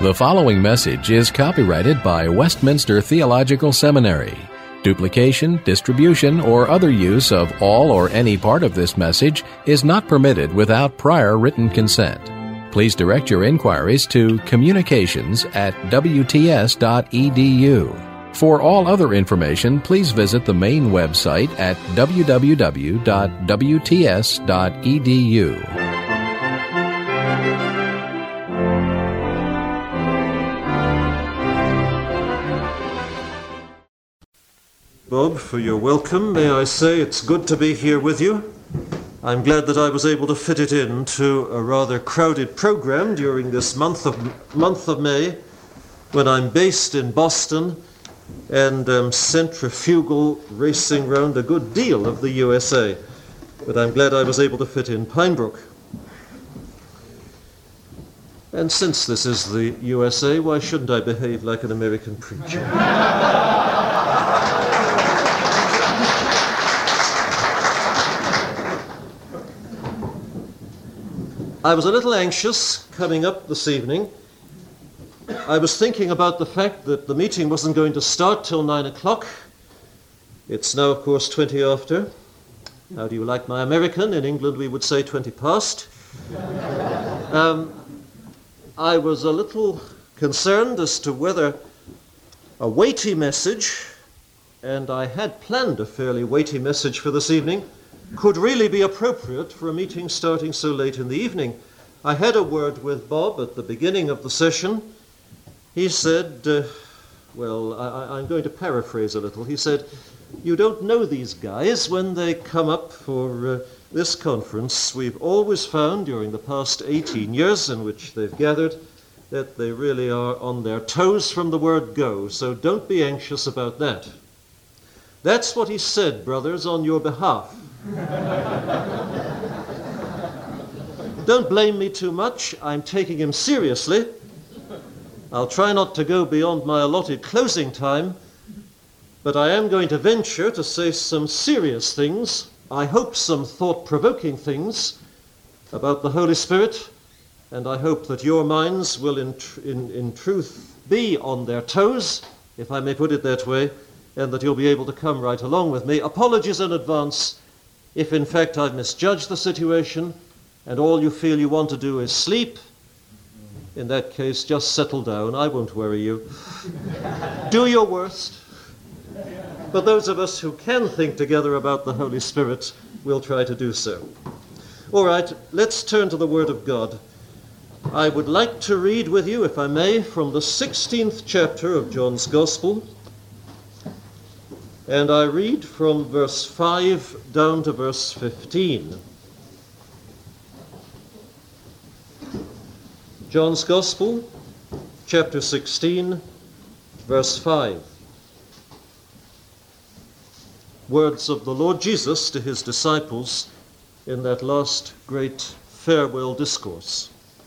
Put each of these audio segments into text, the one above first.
The following message is copyrighted by Westminster Theological Seminary. Duplication, distribution, or other use of all or any part of this message is not permitted without prior written consent. Please direct your inquiries to communications@wts.edu. For all other information, please visit the main website at www.wts.edu. Bob, for your welcome, may I say it's good to be here with you. I'm glad that I was able to fit it into a rather crowded program during this month of May, when I'm based in Boston and centrifugal racing round a good deal of the USA. But I'm glad I was able to fit in Pinebrook. And since this is the USA, why shouldn't I behave like an American preacher? I was a little anxious coming up this evening. I was thinking about the fact that the meeting wasn't going to start till 9 o'clock. It's now, of course, 20 after. How do you like my American? In England, we would say 20 past. I was a little concerned as to whether a weighty message, and I had planned a fairly weighty message for this evening, could really be appropriate for a meeting starting so late in the evening. I had a word with Bob at the beginning of the session. He said, I'm going to paraphrase a little. He said, you don't know these guys when they come up for this conference. We've always found during the past 18 years in which they've gathered that they really are on their toes from the word go, so don't be anxious about that. That's what he said, brothers, on your behalf. Don't blame me too much. I'm taking him seriously. I'll try not to go beyond my allotted closing time, but I am going to venture to say some serious things, I hope some thought-provoking things, about the Holy Spirit, and I hope that your minds will in truth be on their toes, if I may put it that way, and that you'll be able to come right along with me. Apologies in advance if in fact I've misjudged the situation and all you feel you want to do is sleep. In that case, just settle down. I won't worry you. Do your worst. But those of us who can think together about the Holy Spirit will try to do so. All right, let's turn to the Word of God. I would like to read with you, if I may, from the 16th chapter of John's Gospel. And I read from verse 5 down to verse 15. John's Gospel, chapter 16, verse 5. Words of the Lord Jesus to his disciples in that last great farewell discourse.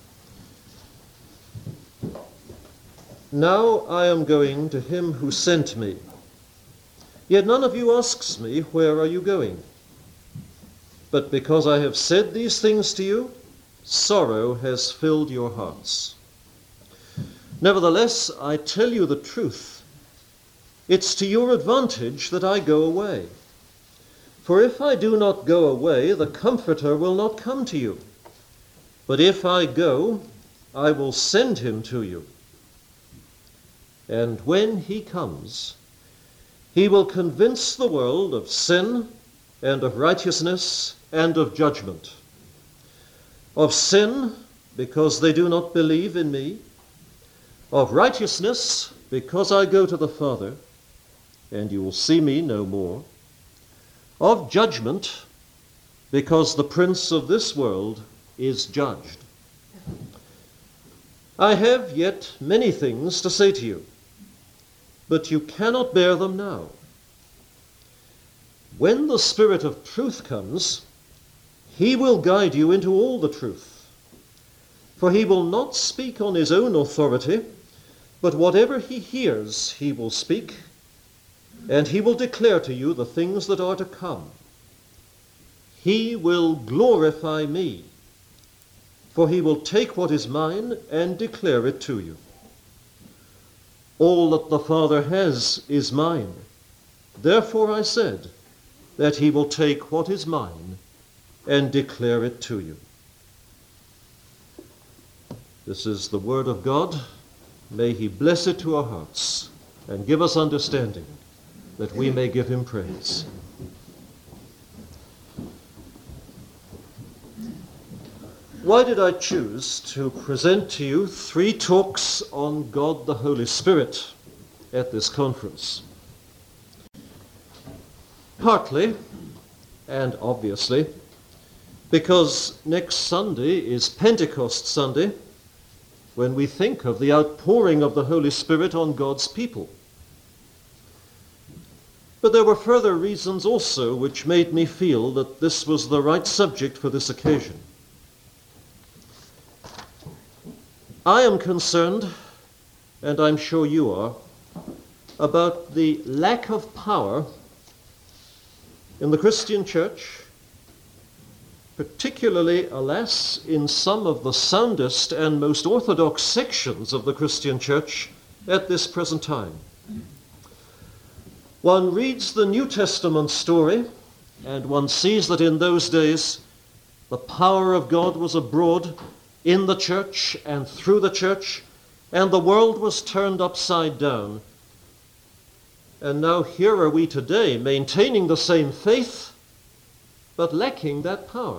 Now I am going to him who sent me. Yet none of you asks me, where are you going? But because I have said these things to you, sorrow has filled your hearts. Nevertheless, I tell you the truth. It's to your advantage that I go away. For if I do not go away, the Comforter will not come to you. But if I go, I will send him to you. And when he comes, he will convince the world of sin and of righteousness and of judgment. Of sin, because they do not believe in me. Of righteousness, because I go to the Father, and you will see me no more. Of judgment, because the prince of this world is judged. I have yet many things to say to you, but you cannot bear them now. When the Spirit of truth comes, he will guide you into all the truth. For he will not speak on his own authority, but whatever he hears he will speak, and he will declare to you the things that are to come. He will glorify me, for he will take what is mine and declare it to you. All that the Father has is mine. Therefore I said that he will take what is mine and declare it to you. This is the word of God. May he bless it to our hearts and give us understanding that we may give him praise. Why did I choose to present to you 3 talks on God the Holy Spirit at this conference? Partly, and obviously, because next Sunday is Pentecost Sunday, when we think of the outpouring of the Holy Spirit on God's people. But there were further reasons also which made me feel that this was the right subject for this occasion. I am concerned, and I'm sure you are, about the lack of power in the Christian church, particularly, alas, in some of the soundest and most orthodox sections of the Christian church at this present time. One reads the New Testament story, and one sees that in those days the power of God was abroad in the church and through the church, and the world was turned upside down. And now here are we today, maintaining the same faith, but lacking that power.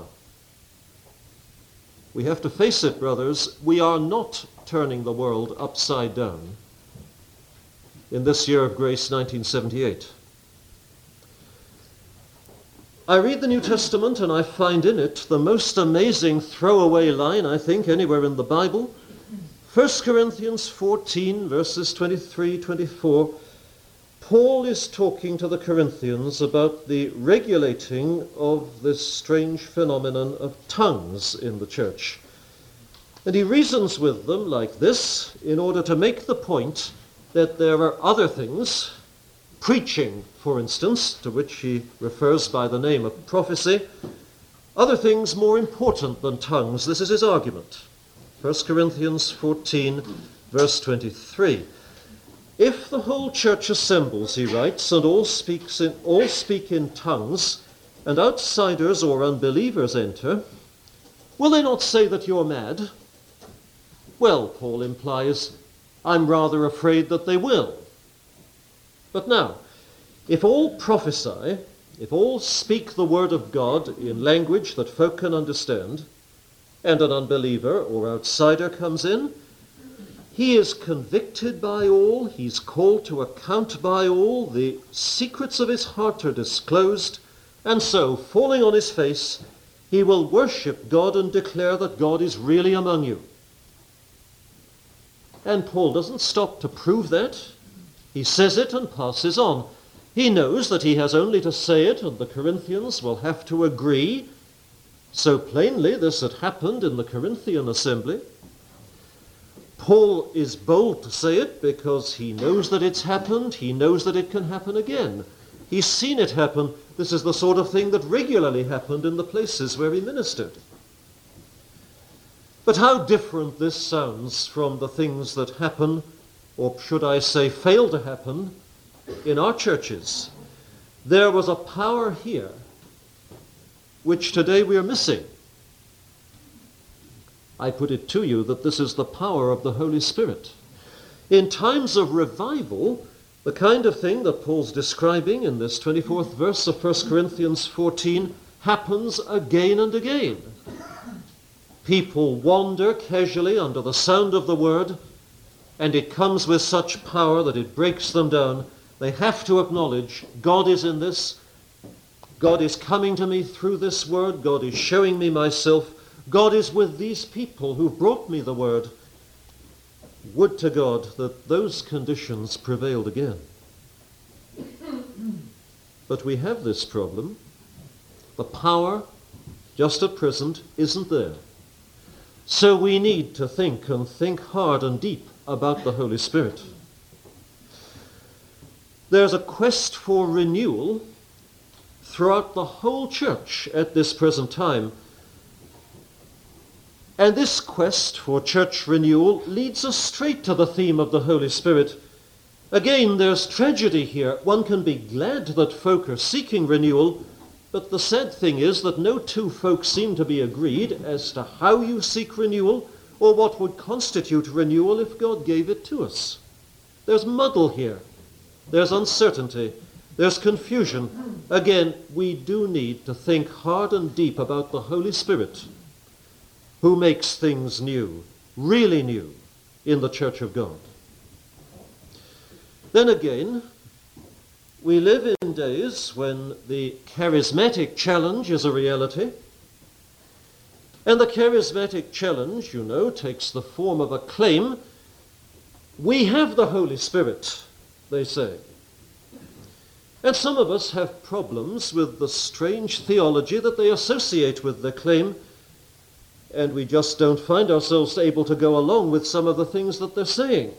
We have to face it, brothers, we are not turning the world upside down in this year of grace, 1978. I read the New Testament and I find in it the most amazing throwaway line, I think, anywhere in the Bible. 1 Corinthians 14, verses 23, 24. Paul is talking to the Corinthians about the regulating of this strange phenomenon of tongues in the church. And he reasons with them like this in order to make the point that there are other things, preaching, for instance, to which he refers by the name of prophecy, other things more important than tongues. This is his argument. 1 Corinthians 14, verse 23. If the whole church assembles, he writes, and all speak in tongues, and outsiders or unbelievers enter, will they not say that you're mad? Well, Paul implies, I'm rather afraid that they will. But now, if all prophesy, if all speak the word of God in language that folk can understand, and an unbeliever or outsider comes in, he is convicted by all, he's called to account by all, the secrets of his heart are disclosed, and so, falling on his face, he will worship God and declare that God is really among you. And Paul doesn't stop to prove that. He says it and passes on. He knows that he has only to say it, and the Corinthians will have to agree. So plainly this had happened in the Corinthian assembly. Paul is bold to say it because he knows that it's happened. He knows that it can happen again. He's seen it happen. This is the sort of thing that regularly happened in the places where he ministered. But how different this sounds from the things that happen, or should I say fail to happen, in our churches. There was a power here which today we are missing. I put it to you that this is the power of the Holy Spirit. In times of revival, the kind of thing that Paul's describing in this 24th verse of 1 Corinthians 14 happens again and again. People wander casually under the sound of the word, and it comes with such power that it breaks them down. They have to acknowledge God is in this. God is coming to me through this word. God is showing me myself. God is with these people who brought me the word. Would to God that those conditions prevailed again. But we have this problem. The power, just at present, isn't there. So we need to think and think hard and deep about the Holy Spirit. There's a quest for renewal throughout the whole church at this present time. And this quest for church renewal leads us straight to the theme of the Holy Spirit Again, there's tragedy here. One can be glad that folk are seeking renewal, but the sad thing is that no two folk seem to be agreed as to how you seek renewal or what would constitute renewal if God gave it to us. There's muddle here. There's uncertainty. There's confusion. Again, we do need to think hard and deep about the Holy Spirit, who makes things new, really new, in the Church of God. Then again, we live in days when the charismatic challenge is a reality. And the charismatic challenge, you know, takes the form of a claim. We have the Holy Spirit, they say. And some of us have problems with the strange theology that they associate with the claim, and we just don't find ourselves able to go along with some of the things that they're saying.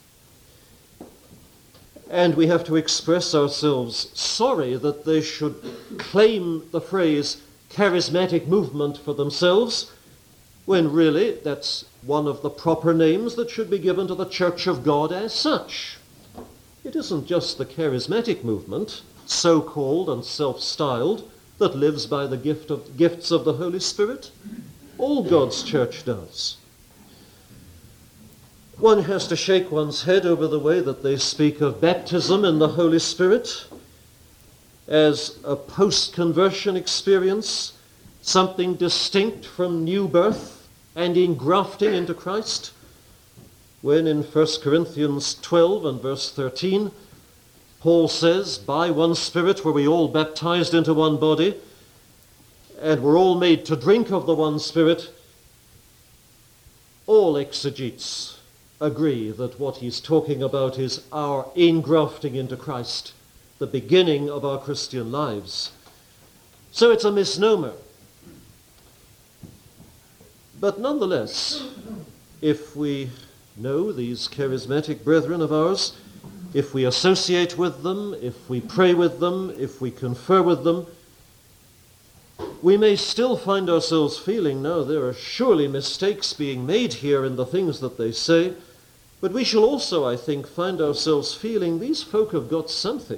And we have to express ourselves sorry that they should claim the phrase charismatic movement for themselves, when really that's one of the proper names that should be given to the Church of God as such. It isn't just the charismatic movement, so-called and self-styled, that lives by the gifts of the Holy Spirit. All God's church does. One has to shake one's head over the way that they speak of baptism in the Holy Spirit as a post-conversion experience, something distinct from new birth and engrafting into Christ, when in 1 Corinthians 12 and verse 13, Paul says, by one Spirit were we all baptized into one body, and were all made to drink of the one Spirit. All exegetes agree that what he's talking about is our engrafting into Christ, the beginning of our Christian lives. So it's a misnomer. But nonetheless, if we know these charismatic brethren of ours, if we associate with them, if we pray with them, if we confer with them, we may still find ourselves feeling, no, there are surely mistakes being made here in the things that they say, but we shall also, I think, find ourselves feeling these folk have got something.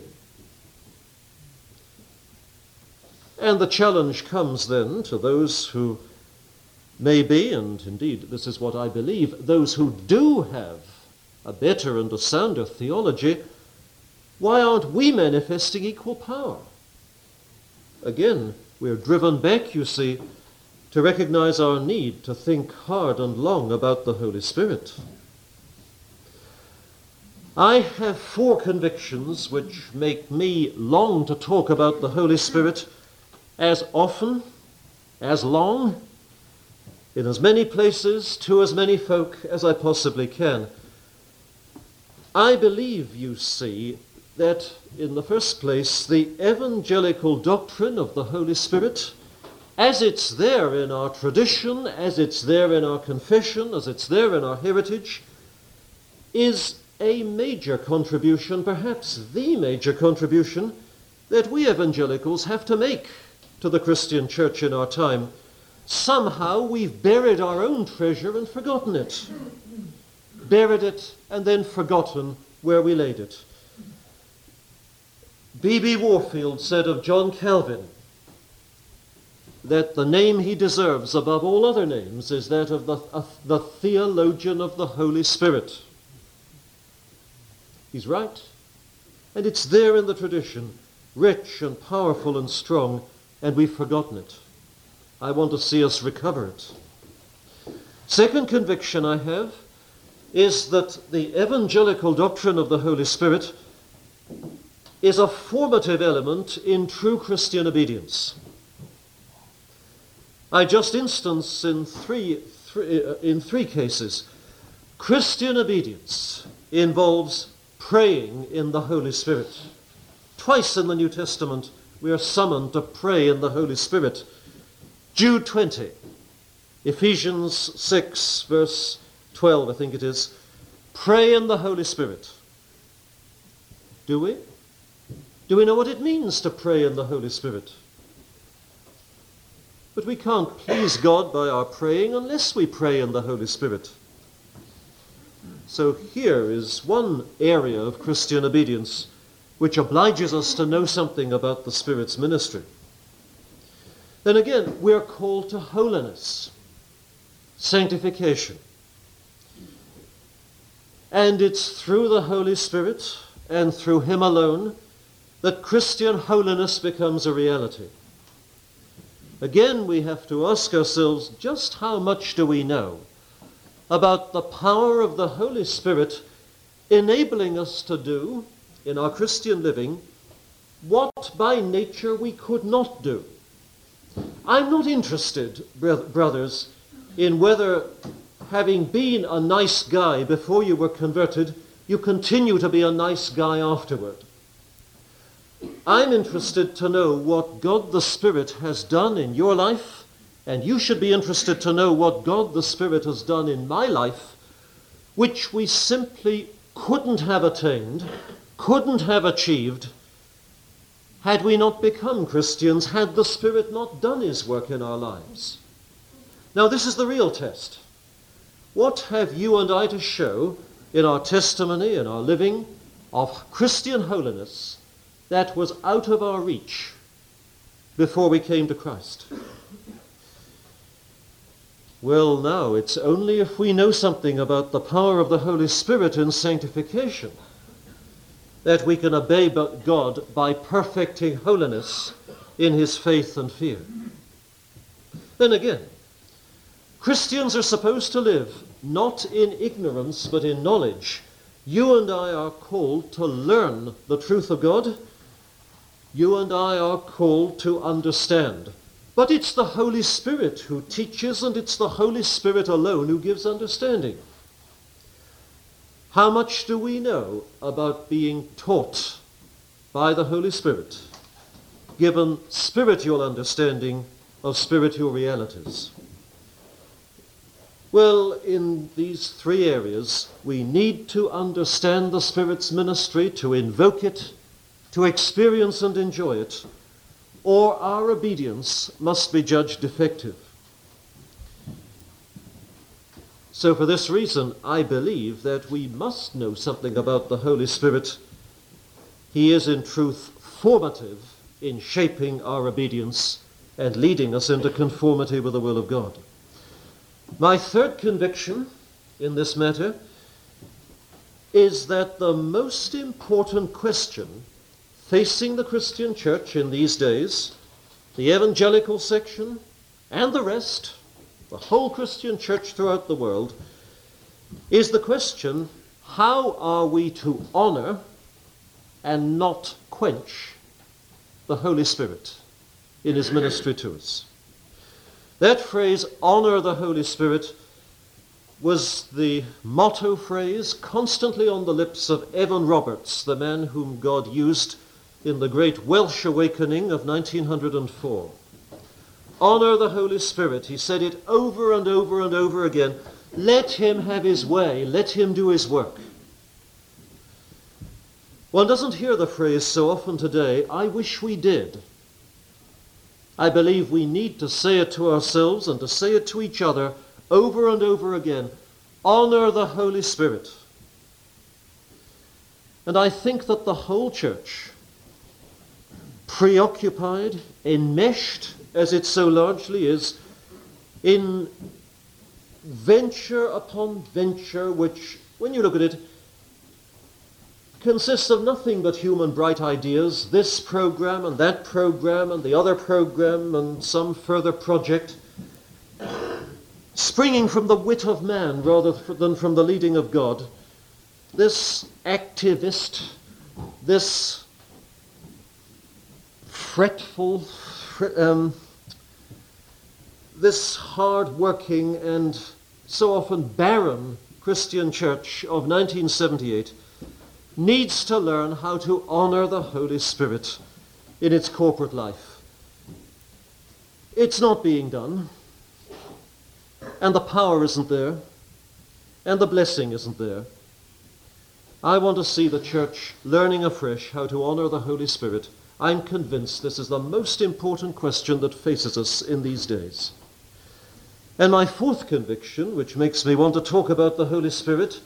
And the challenge comes then to those who may be, and indeed this is what I believe, those who do have a better and a sounder theology, why aren't we manifesting equal power? Again, we're driven back, you see, to recognize our need to think hard and long about the Holy Spirit. I have 4 convictions which make me long to talk about the Holy Spirit as often, as long, in as many places, to as many folk as I possibly can. I believe, you see, that in the first place, the evangelical doctrine of the Holy Spirit, as it's there in our tradition, as it's there in our confession, as it's there in our heritage, is a major contribution, perhaps the major contribution, that we evangelicals have to make to the Christian church in our time. Somehow we've buried our own treasure and forgotten it. Buried it and then forgotten where we laid it. B.B. Warfield said of John Calvin that the name he deserves above all other names is that of the theologian of the Holy Spirit. He's right. And it's there in the tradition, rich and powerful and strong, and we've forgotten it. I want to see us recover it. Second conviction I have is that the evangelical doctrine of the Holy Spirit is a formative element in true Christian obedience. I just instance in three cases. Christian obedience involves praying in the Holy Spirit. Twice in the New Testament we are summoned to pray in the Holy Spirit. Jude 20, Ephesians 6, verse 12, I think it is. Pray in the Holy Spirit. Do we? Do we know what it means to pray in the Holy Spirit? But we can't please God by our praying unless we pray in the Holy Spirit. So here is one area of Christian obedience which obliges us to know something about the Spirit's ministry. Then again, we're called to holiness, sanctification. And it's through the Holy Spirit and through Him alone that Christian holiness becomes a reality. Again, we have to ask ourselves, just how much do we know about the power of the Holy Spirit enabling us to do in our Christian living what by nature we could not do? I'm not interested, brothers, in whether, having been a nice guy before you were converted, you continue to be a nice guy afterward. I'm interested to know what God the Spirit has done in your life, and you should be interested to know what God the Spirit has done in my life, which we simply couldn't have attained, couldn't have achieved, had we not become Christians, had the Spirit not done His work in our lives. Now, this is the real test. What have you and I to show in our testimony, in our living, of Christian holiness that was out of our reach before we came to Christ? Well, now, it's only if we know something about the power of the Holy Spirit in sanctification that we can obey God by perfecting holiness in His faith and fear. Then again, Christians are supposed to live not in ignorance but in knowledge. You and I are called to learn the truth of God. You and I are called to understand. But it's the Holy Spirit who teaches, and it's the Holy Spirit alone who gives understanding. How much do we know about being taught by the Holy Spirit, given spiritual understanding of spiritual realities? Well, in these three areas, we need to understand the Spirit's ministry, to invoke it, to experience and enjoy it, or our obedience must be judged defective. So for this reason, I believe that we must know something about the Holy Spirit. He is in truth formative in shaping our obedience and leading us into conformity with the will of God. My third conviction in this matter is that the most important question facing the Christian church in these days, the evangelical section and the rest, the whole Christian church throughout the world, is the question, how are we to honor and not quench the Holy Spirit in His ministry to us? That phrase, honor the Holy Spirit, was the motto phrase constantly on the lips of Evan Roberts, the man whom God used in the great Welsh awakening of 1904. Honor the Holy Spirit. He said it over and over and over again. Let Him have His way. Let Him do His work. One doesn't hear the phrase so often today. I wish we did. I believe we need to say it to ourselves and to say it to each other over and over again. Honor the Holy Spirit. And I think that the whole church, preoccupied, enmeshed, as it so largely is, in venture upon venture, which, when you look at it, consists of nothing but human bright ideas, this program and that program and the other program and some further project, springing from the wit of man rather than from the leading of God. This activist, this fretful, this hard-working and so often barren Christian church of 1978 needs to learn how to honor the Holy Spirit in its corporate life. It's not being done, and the power isn't there, and the blessing isn't there. I want to see the church learning afresh how to honor the Holy Spirit. I'm convinced this is the most important question that faces us in these days. And my fourth conviction, which makes me want to talk about the Holy Spirit,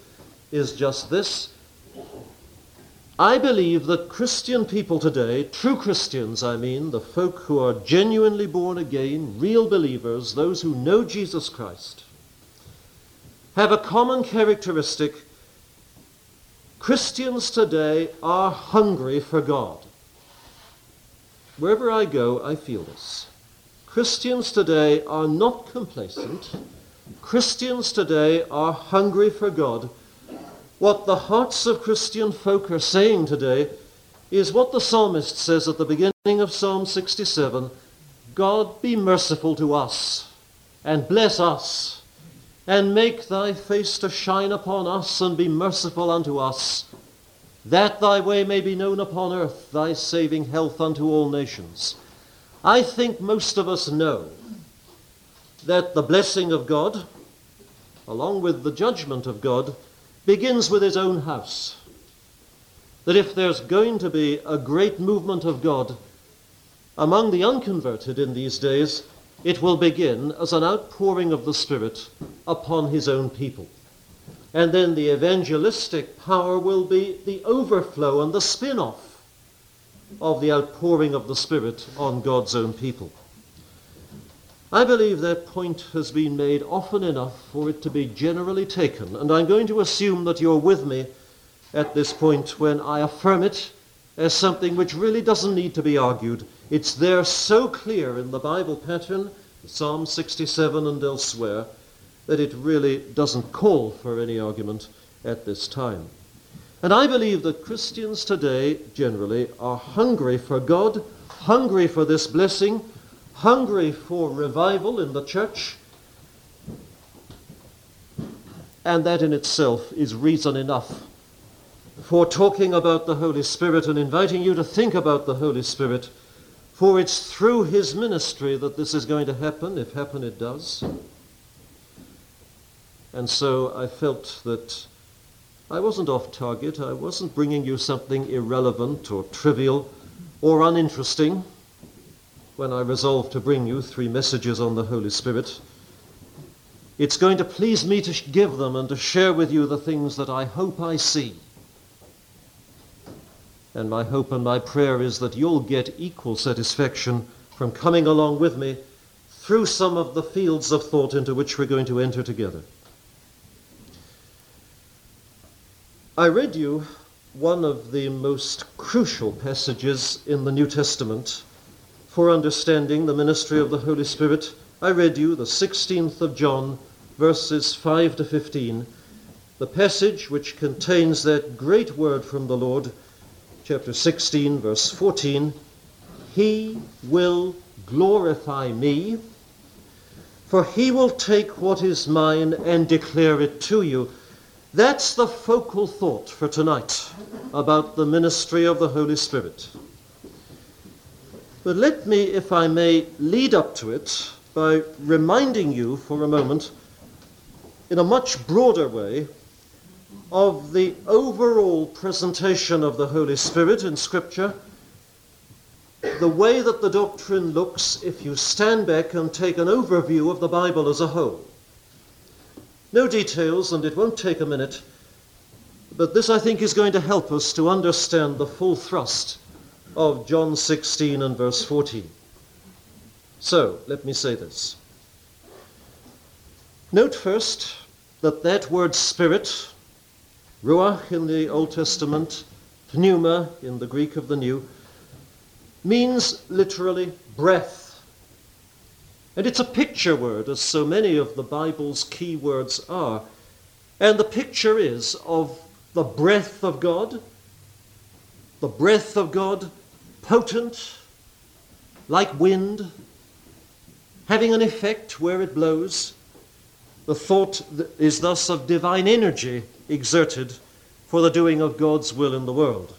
is just this. I believe that Christian people today, true Christians I mean, the folk who are genuinely born again, real believers, those who know Jesus Christ, have a common characteristic. Christians today are hungry for God. Wherever I go, I feel this. Christians today are not complacent. Christians today are hungry for God. What the hearts of Christian folk are saying today is what the psalmist says at the beginning of Psalm 67, God be merciful to us, and bless us, and make thy face to shine upon us, and be merciful unto us, that thy way may be known upon earth, thy saving health unto all nations. I think most of us know that the blessing of God, along with the judgment of God, begins with his own house. That if there's going to be a great movement of God among the unconverted in these days, it will begin as an outpouring of the Spirit upon his own people. And then the evangelistic power will be the overflow and the spin-off of the outpouring of the Spirit on God's own people. I believe that point has been made often enough for it to be generally taken, and I'm going to assume that you're with me at this point when I affirm it as something which really doesn't need to be argued. It's there so clear in the Bible pattern, Psalm 67 and elsewhere, that it really doesn't call for any argument at this time. And I believe that Christians today generally are hungry for God, hungry for this blessing, hungry for revival in the church, and that in itself is reason enough for talking about the Holy Spirit and inviting you to think about the Holy Spirit, for it's through his ministry that this is going to happen, if happen it does. And so I felt that I wasn't off target, I wasn't bringing you something irrelevant or trivial or uninteresting when I resolved to bring you 3 messages on the Holy Spirit. It's going to please me to give them and to share with you the things that I hope I see. And my hope and my prayer is that you'll get equal satisfaction from coming along with me through some of the fields of thought into which we're going to enter together. I read you one of the most crucial passages in the New Testament for understanding the ministry of the Holy Spirit. I read you the 16th of John, verses 5 to 15, the passage which contains that great word from the Lord, chapter 16, verse 14, he will glorify me, for he will take what is mine and declare it to you. That's the focal thought for tonight about the ministry of the Holy Spirit. But let me, if I may, lead up to it by reminding you for a moment, in a much broader way, of the overall presentation of the Holy Spirit in Scripture, the way that the doctrine looks if you stand back and take an overview of the Bible as a whole. No details, and it won't take a minute, but this, I think, is going to help us to understand the full thrust of John 16 and verse 14. So, let me say this. Note first that word Spirit, Ruach in the Old Testament, Pneuma in the Greek of the New, means literally breath. And it's a picture word, as so many of the Bible's key words are. And the picture is of the breath of God, potent, like wind, having an effect where it blows. The thought is thus of divine energy exerted for the doing of God's will in the world.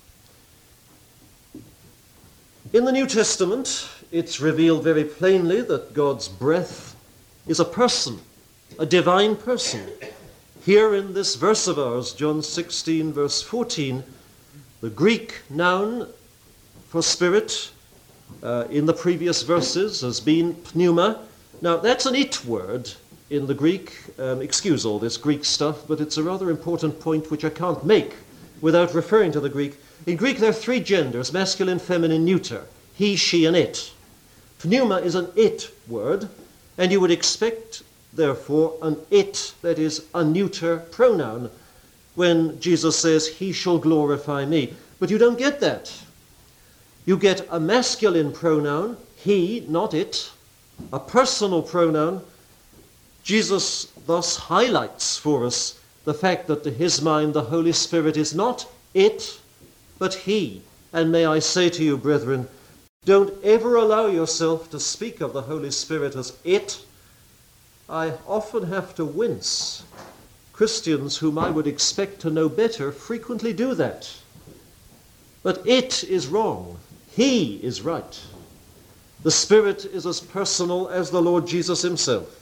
In the New Testament, it's revealed very plainly that God's breath is a person, a divine person. Here in this verse of ours, John 16, verse 14, the Greek noun for spirit in the previous verses has been pneuma. Now, that's an it word, in the Greek, excuse all this Greek stuff, but it's a rather important point which I can't make without referring to the Greek. In Greek, there are three genders, masculine, feminine, neuter, he, she, and it. Pneuma is an it word, and you would expect, therefore, an it, that is, a neuter pronoun, when Jesus says, he shall glorify me. But you don't get that. You get a masculine pronoun, he, not it, a personal pronoun. Jesus thus highlights for us the fact that to his mind the Holy Spirit is not it, but he. And may I say to you, brethren, don't ever allow yourself to speak of the Holy Spirit as it. I often have to wince. Christians whom I would expect to know better frequently do that. But it is wrong. He is right. The Spirit is as personal as the Lord Jesus himself.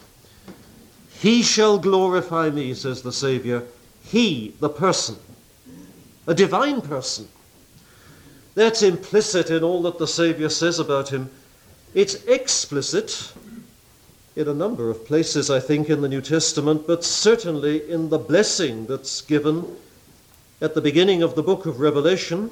He shall glorify me, says the Savior. He, the person, a divine person. That's implicit in all that the Savior says about him. It's explicit in a number of places, I think, in the New Testament, but certainly in the blessing that's given at the beginning of the book of Revelation,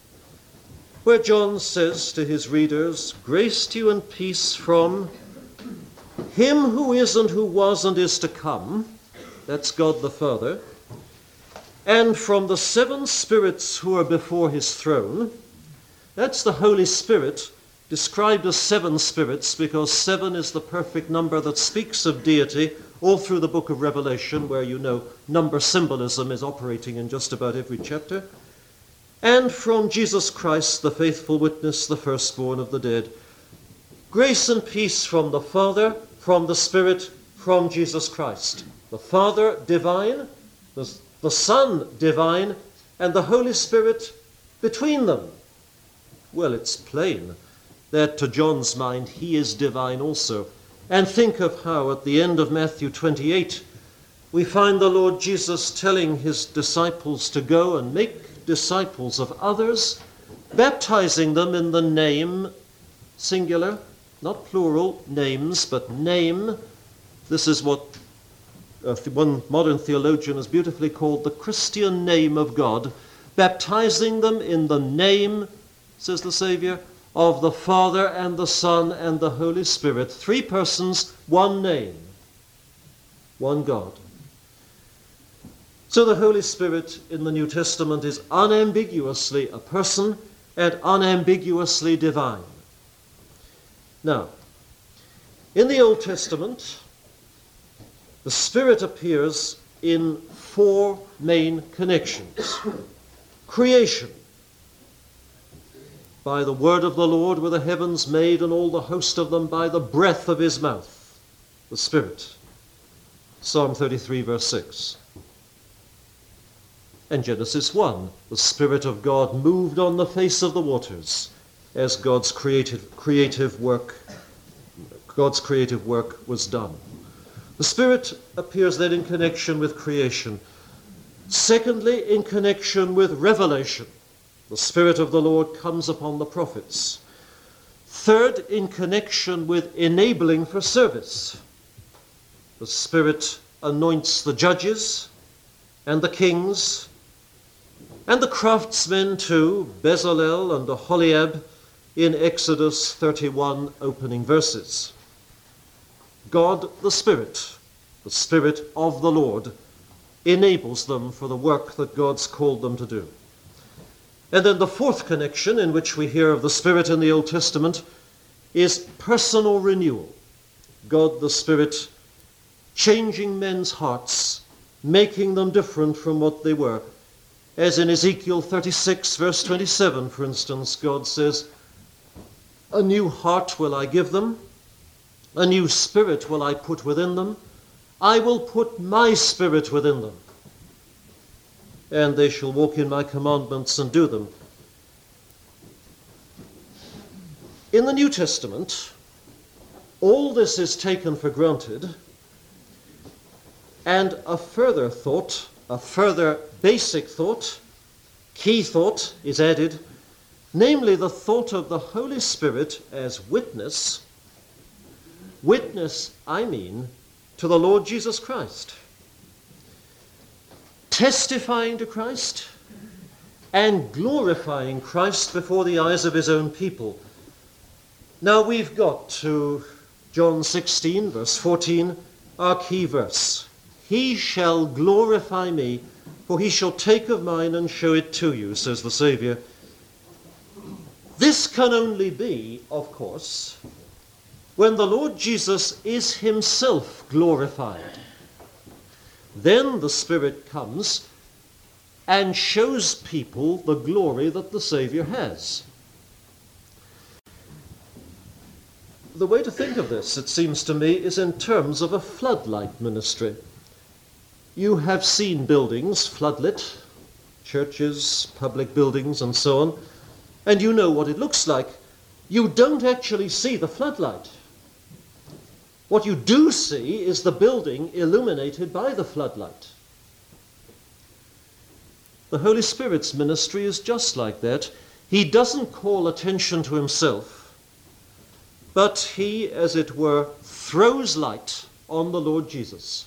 where John says to his readers, grace to you and peace from him who is and who was and is to come, that's God the Father, and from the seven spirits who are before his throne, that's the Holy Spirit, described as seven spirits because seven is the perfect number that speaks of deity all through the book of Revelation, where you know number symbolism is operating in just about every chapter, and from Jesus Christ, the faithful witness, the firstborn of the dead. Grace and peace from the Father, from the Spirit, from Jesus Christ. The Father divine, the Son divine, and the Holy Spirit between them. Well, it's plain that to John's mind he is divine also. And think of how at the end of Matthew 28 we find the Lord Jesus telling his disciples to go and make disciples of others, baptizing them in the name, singular, not plural, names, but name. This is what one modern theologian has beautifully called the Christian name of God, baptizing them in the name, says the Savior, of the Father and the Son and the Holy Spirit. Three persons, one name, one God. So the Holy Spirit in the New Testament is unambiguously a person and unambiguously divine. Now, in the Old Testament, the Spirit appears in four main connections. Creation. By the word of the Lord were the heavens made, and all the host of them by the breath of his mouth. The Spirit. Psalm 33, verse 6. And Genesis 1, the Spirit of God moved on the face of the waters as God's creative work was done. The Spirit appears then in connection with creation. Secondly, in connection with revelation. The Spirit of the Lord comes upon the prophets. Third, in connection with enabling for service. The Spirit anoints the judges and the kings and the craftsmen too, Bezalel and Aholiab, in Exodus 31 opening verses. God the Spirit of the Lord, enables them for the work that God's called them to do. And then the fourth connection in which we hear of the Spirit in the Old Testament is personal renewal. God the Spirit changing men's hearts, making them different from what they were. As in Ezekiel 36, verse 27, for instance, God says, a new heart will I give them, a new spirit will I put within them, I will put my spirit within them, and they shall walk in my commandments and do them. In the New Testament, all this is taken for granted, and a further thought, a further basic thought, key thought is added, namely the thought of the Holy Spirit as witness. Witness, I mean, to the Lord Jesus Christ, testifying to Christ and glorifying Christ before the eyes of his own people. Now we've got to John 16, verse 14, our key verse. He shall glorify me, for he shall take of mine and show it to you, says the Saviour. This can only be, of course, when the Lord Jesus is himself glorified. Then the Spirit comes and shows people the glory that the Saviour has. The way to think of this, it seems to me, is in terms of a floodlight ministry. You have seen buildings floodlit, churches, public buildings, and so on, and you know what it looks like. You don't actually see the floodlight. What you do see is the building illuminated by the floodlight. The Holy Spirit's ministry is just like that. He doesn't call attention to himself, but he, as it were, throws light on the Lord Jesus.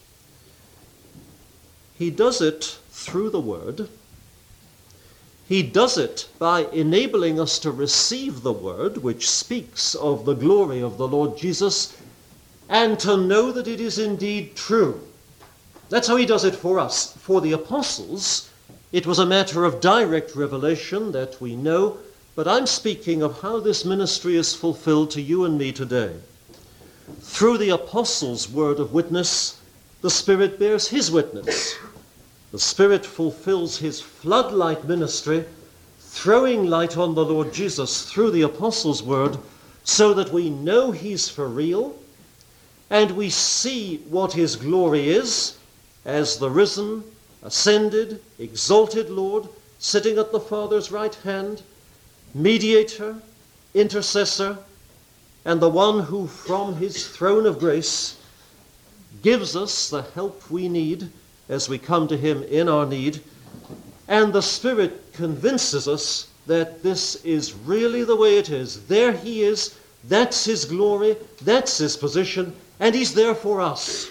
He does it through the Word. He does it by enabling us to receive the Word, which speaks of the glory of the Lord Jesus, and to know that it is indeed true. That's how he does it for us. For the apostles, it was a matter of direct revelation that we know, but I'm speaking of how this ministry is fulfilled to you and me today. Through the apostles' word of witness, the Spirit bears his witness. The Spirit fulfills his floodlight ministry, throwing light on the Lord Jesus through the apostles' word, so that we know he's for real, and we see what his glory is as the risen, ascended, exalted Lord, sitting at the Father's right hand, mediator, intercessor, and the one who from his throne of grace gives us the help we need as we come to him in our need. And the Spirit convinces us that this is really the way it is. There he is, that's his glory, that's his position, and he's there for us.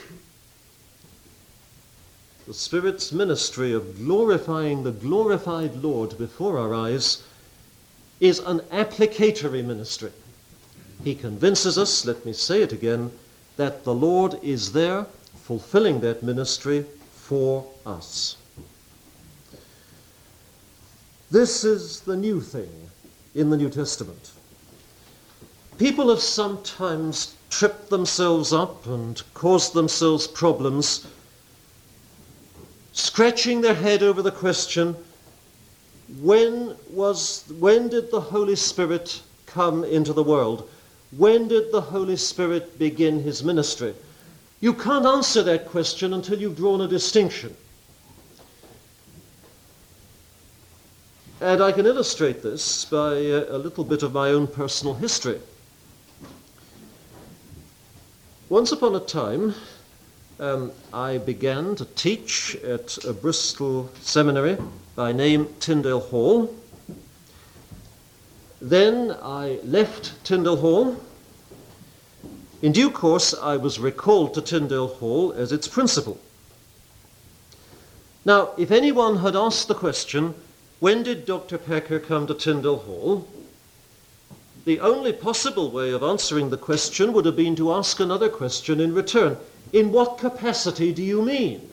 The Spirit's ministry of glorifying the glorified Lord before our eyes is an applicatory ministry. He convinces us, let me say it again, that the Lord is there fulfilling that ministry for us. This is the new thing in the New Testament. People have sometimes tripped themselves up and caused themselves problems, scratching their head over the question, when did the Holy Spirit come into the world? When did the Holy Spirit begin his ministry? You can't answer that question until you've drawn a distinction. And I can illustrate this by a little bit of my own personal history. Once upon a time, I began to teach at a Bristol seminary by name Tyndale Hall. Then I left Tyndale Hall. In due course, I was recalled to Tyndale Hall as its principal. Now, if anyone had asked the question, when did Dr. Pecker come to Tyndale Hall? The only possible way of answering the question would have been to ask another question in return. In what capacity do you mean?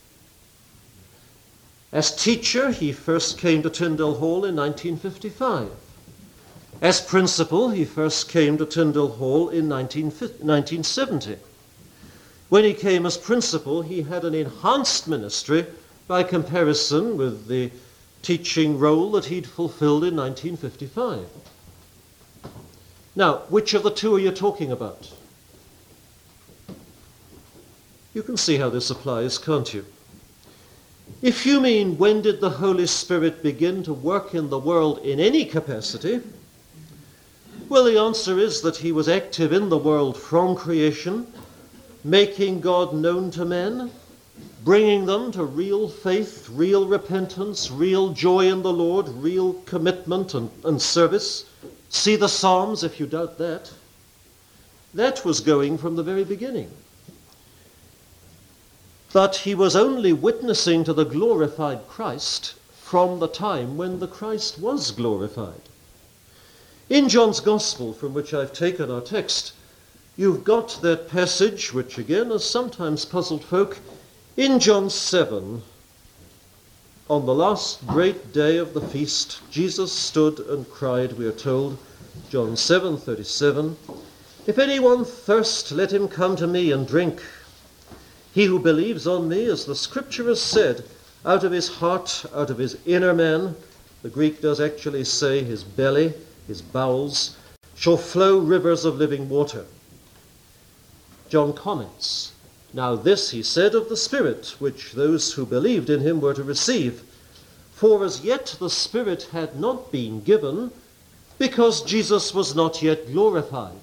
As teacher, he first came to Tyndale Hall in 1955. As principal, he first came to Tyndale Hall in 1970. When he came as principal, he had an enhanced ministry by comparison with the teaching role that he'd fulfilled in 1955. Now, which of the two are you talking about? You can see how this applies, can't you? If you mean when did the Holy Spirit begin to work in the world in any capacity, well, the answer is that he was active in the world from creation, making God known to men, bringing them to real faith, real repentance, real joy in the Lord, real commitment and service. See the Psalms if you doubt that. That was going from the very beginning. But he was only witnessing to the glorified Christ from the time when the Christ was glorified. In John's Gospel, from which I've taken our text, you've got that passage, which again has sometimes puzzled folk, in John 7. On the last great day of the feast, Jesus stood and cried, we are told, John 7:37, "If anyone thirst, let him come to me and drink. He who believes on me, as the scripture has said, out of his heart, out of his inner man," the Greek does actually say his belly, his bowels, "shall flow rivers of living water." John comments, "Now this he said of the Spirit, which those who believed in him were to receive. For as yet the Spirit had not been given, because Jesus was not yet glorified."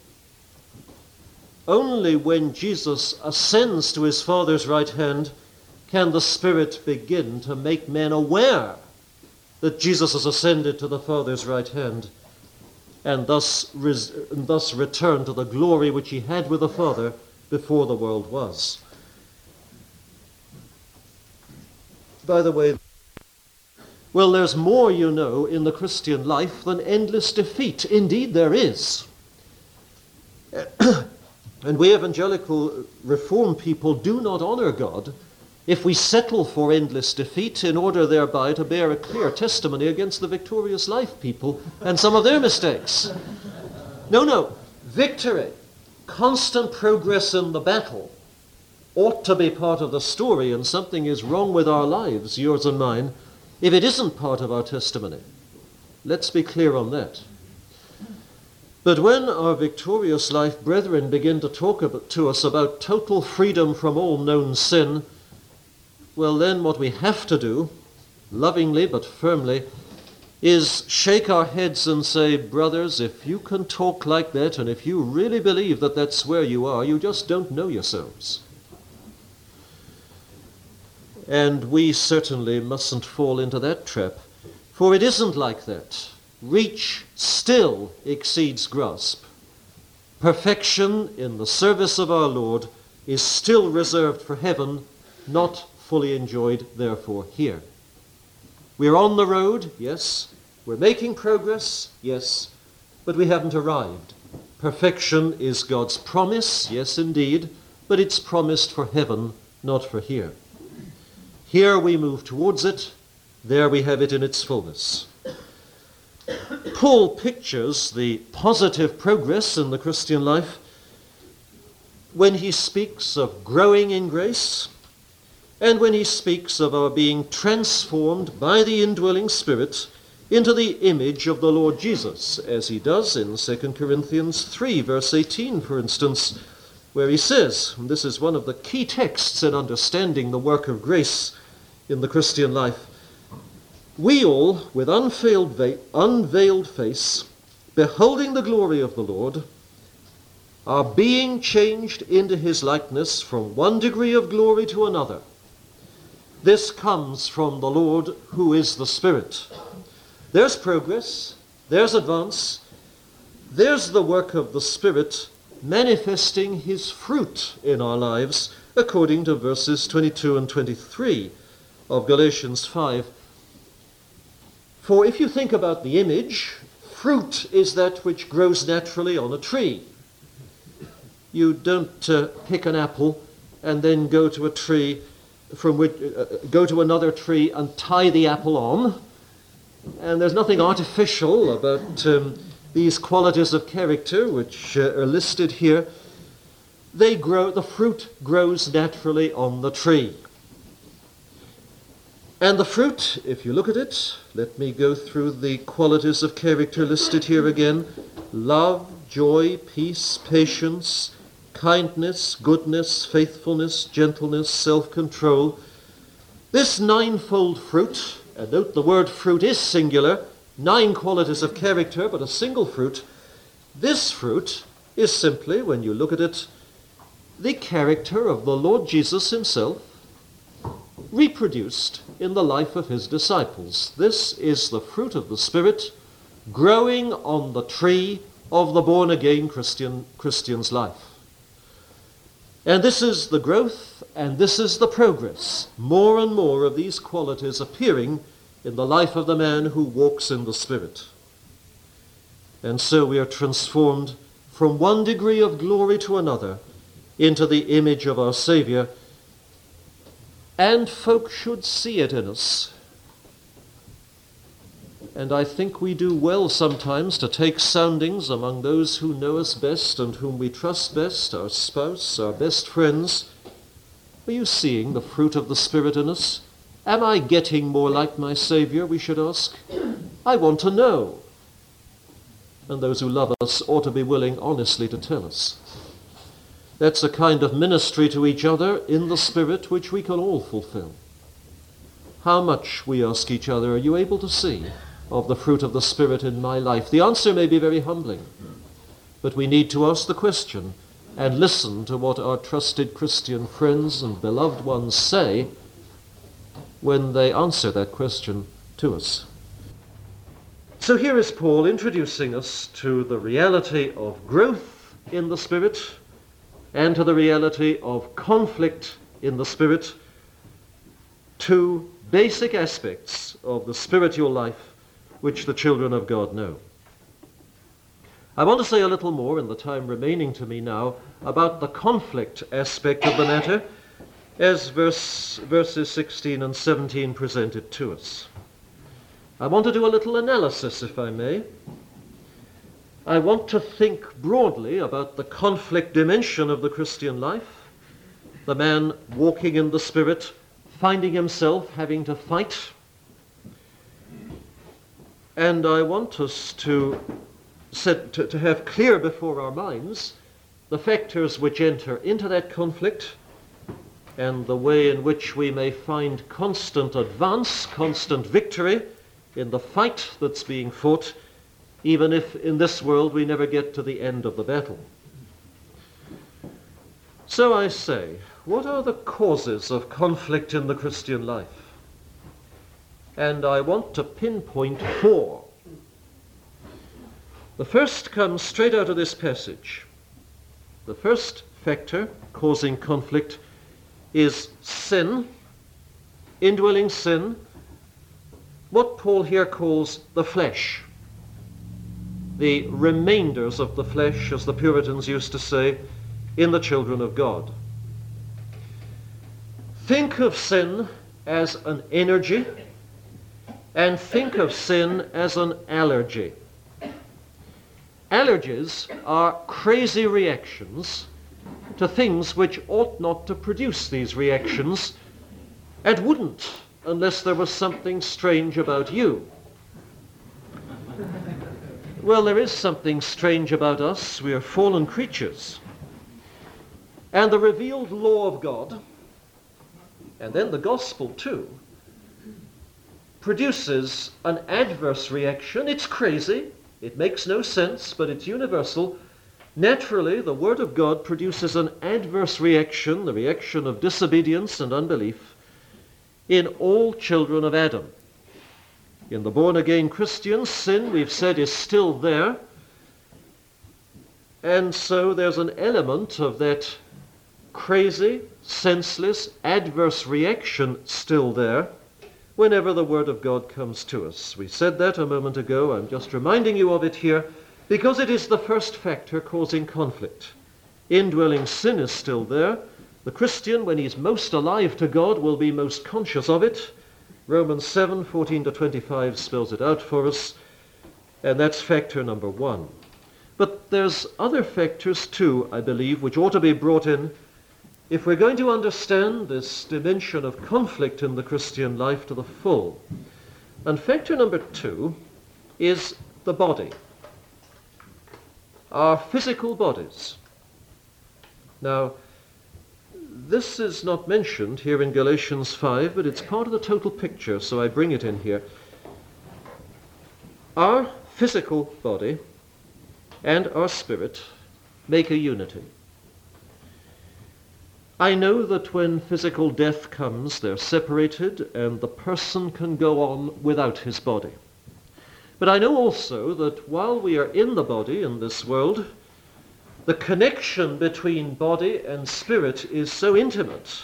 Only when Jesus ascends to his Father's right hand can the Spirit begin to make men aware that Jesus has ascended to the Father's right hand, and thus return to the glory which he had with the Father before the world was. By the way, well, there's more, you know, in the Christian life than endless defeat. Indeed, there is. And we evangelical Reformed people do not honor God if we settle for endless defeat in order thereby to bear a clear testimony against the Victorious Life people and some of their mistakes. No. Victory, constant progress in the battle, ought to be part of the story, and something is wrong with our lives, yours and mine, if it isn't part of our testimony. Let's be clear on that. But when our Victorious Life brethren begin to talk to us about total freedom from all known sin, well then what we have to do, lovingly but firmly, is shake our heads and say, brothers, if you can talk like that, and if you really believe that that's where you are, you just don't know yourselves. And we certainly mustn't fall into that trap, for it isn't like that. Reach still exceeds grasp. Perfection in the service of our Lord is still reserved for heaven, not fully enjoyed, therefore, here. We're on the road, yes. We're making progress, yes. But we haven't arrived. Perfection is God's promise, yes, indeed, but it's promised for heaven, not for here. Here we move towards it. There we have it in its fullness. Paul pictures the positive progress in the Christian life when he speaks of growing in grace and when he speaks of our being transformed by the indwelling Spirit into the image of the Lord Jesus, as he does in 2 Corinthians 3, verse 18, for instance, where he says, and this is one of the key texts in understanding the work of grace in the Christian life, "We all, with unveiled face, beholding the glory of the Lord, are being changed into his likeness from one degree of glory to another. This comes from the Lord, who is the Spirit." There's progress, there's advance, there's the work of the Spirit manifesting his fruit in our lives, according to verses 22 and 23 of Galatians 5. For if you think about the image, fruit is that which grows naturally on a tree. You don't pick an apple and then go to a tree go to another tree and tie the apple on. And there's nothing artificial about these qualities of character which are listed here. The fruit grows naturally on the tree. And the fruit, if you look at it, let me go through the qualities of character listed here again: love, joy, peace, patience, kindness, goodness, faithfulness, gentleness, self-control. This ninefold fruit, and note the word fruit is singular, 9 qualities of character, but a single fruit. This fruit is simply, when you look at it, the character of the Lord Jesus himself, reproduced in the life of his disciples. This is the fruit of the Spirit growing on the tree of the born-again Christian's life. And this is the growth, and this is the progress. More and more of these qualities appearing in the life of the man who walks in the Spirit. And so we are transformed from one degree of glory to another into the image of our Savior. And folk should see it in us. And I think we do well sometimes to take soundings among those who know us best and whom we trust best, our spouse, our best friends. Are you seeing the fruit of the Spirit in us? Am I getting more like my Savior, we should ask? I want to know. And those who love us ought to be willing honestly to tell us. That's a kind of ministry to each other in the Spirit which we can all fulfill. How much, we ask each other, are you able to see of the fruit of the Spirit in my life? The answer may be very humbling, but we need to ask the question and listen to what our trusted Christian friends and beloved ones say when they answer that question to us. So here is Paul introducing us to the reality of growth in the Spirit and to the reality of conflict in the Spirit, two basic aspects of the spiritual life which the children of God know. I want to say a little more in the time remaining to me now about the conflict aspect of the matter as verses 16 and 17 present it to us. I want to do a little analysis, if I may. I want to think broadly about the conflict dimension of the Christian life, the man walking in the Spirit, finding himself having to fight. And I want us to have clear before our minds the factors which enter into that conflict and the way in which we may find constant advance, constant victory in the fight that's being fought, even if in this world we never get to the end of the battle. So I say, what are the causes of conflict in the Christian life? And I want to pinpoint four. The first comes straight out of this passage. The first factor causing conflict is sin, indwelling sin, what Paul here calls the flesh, the remainders of the flesh, as the Puritans used to say, in the children of God. Think of sin as an energy, and think of sin as an allergy. Allergies are crazy reactions to things which ought not to produce these reactions, and wouldn't unless there was something strange about you. Well, there is something strange about us. We are fallen creatures. And the revealed law of God, and then the gospel too, produces an adverse reaction. It's crazy. It makes no sense, but it's universal. Naturally, the Word of God produces an adverse reaction, the reaction of disobedience and unbelief, in all children of Adam. In the born-again Christians, sin, we've said, is still there. And so there's an element of that crazy, senseless, adverse reaction still there whenever the Word of God comes to us. We said that a moment ago. I'm just reminding you of it here because it is the first factor causing conflict. Indwelling sin is still there. The Christian, when he's most alive to God, will be most conscious of it. Romans 7:14-25 spells it out for us, and that's factor number one. But there's other factors too, I believe, which ought to be brought in if we're going to understand this dimension of conflict in the Christian life to the full. And factor number two is the body, our physical bodies. Now, this is not mentioned here in Galatians 5, but it's part of the total picture, so I bring it in here. Our physical body and our spirit make a unity. I know that when physical death comes, they're separated and the person can go on without his body. But I know also that while we are in the body in this world, the connection between body and spirit is so intimate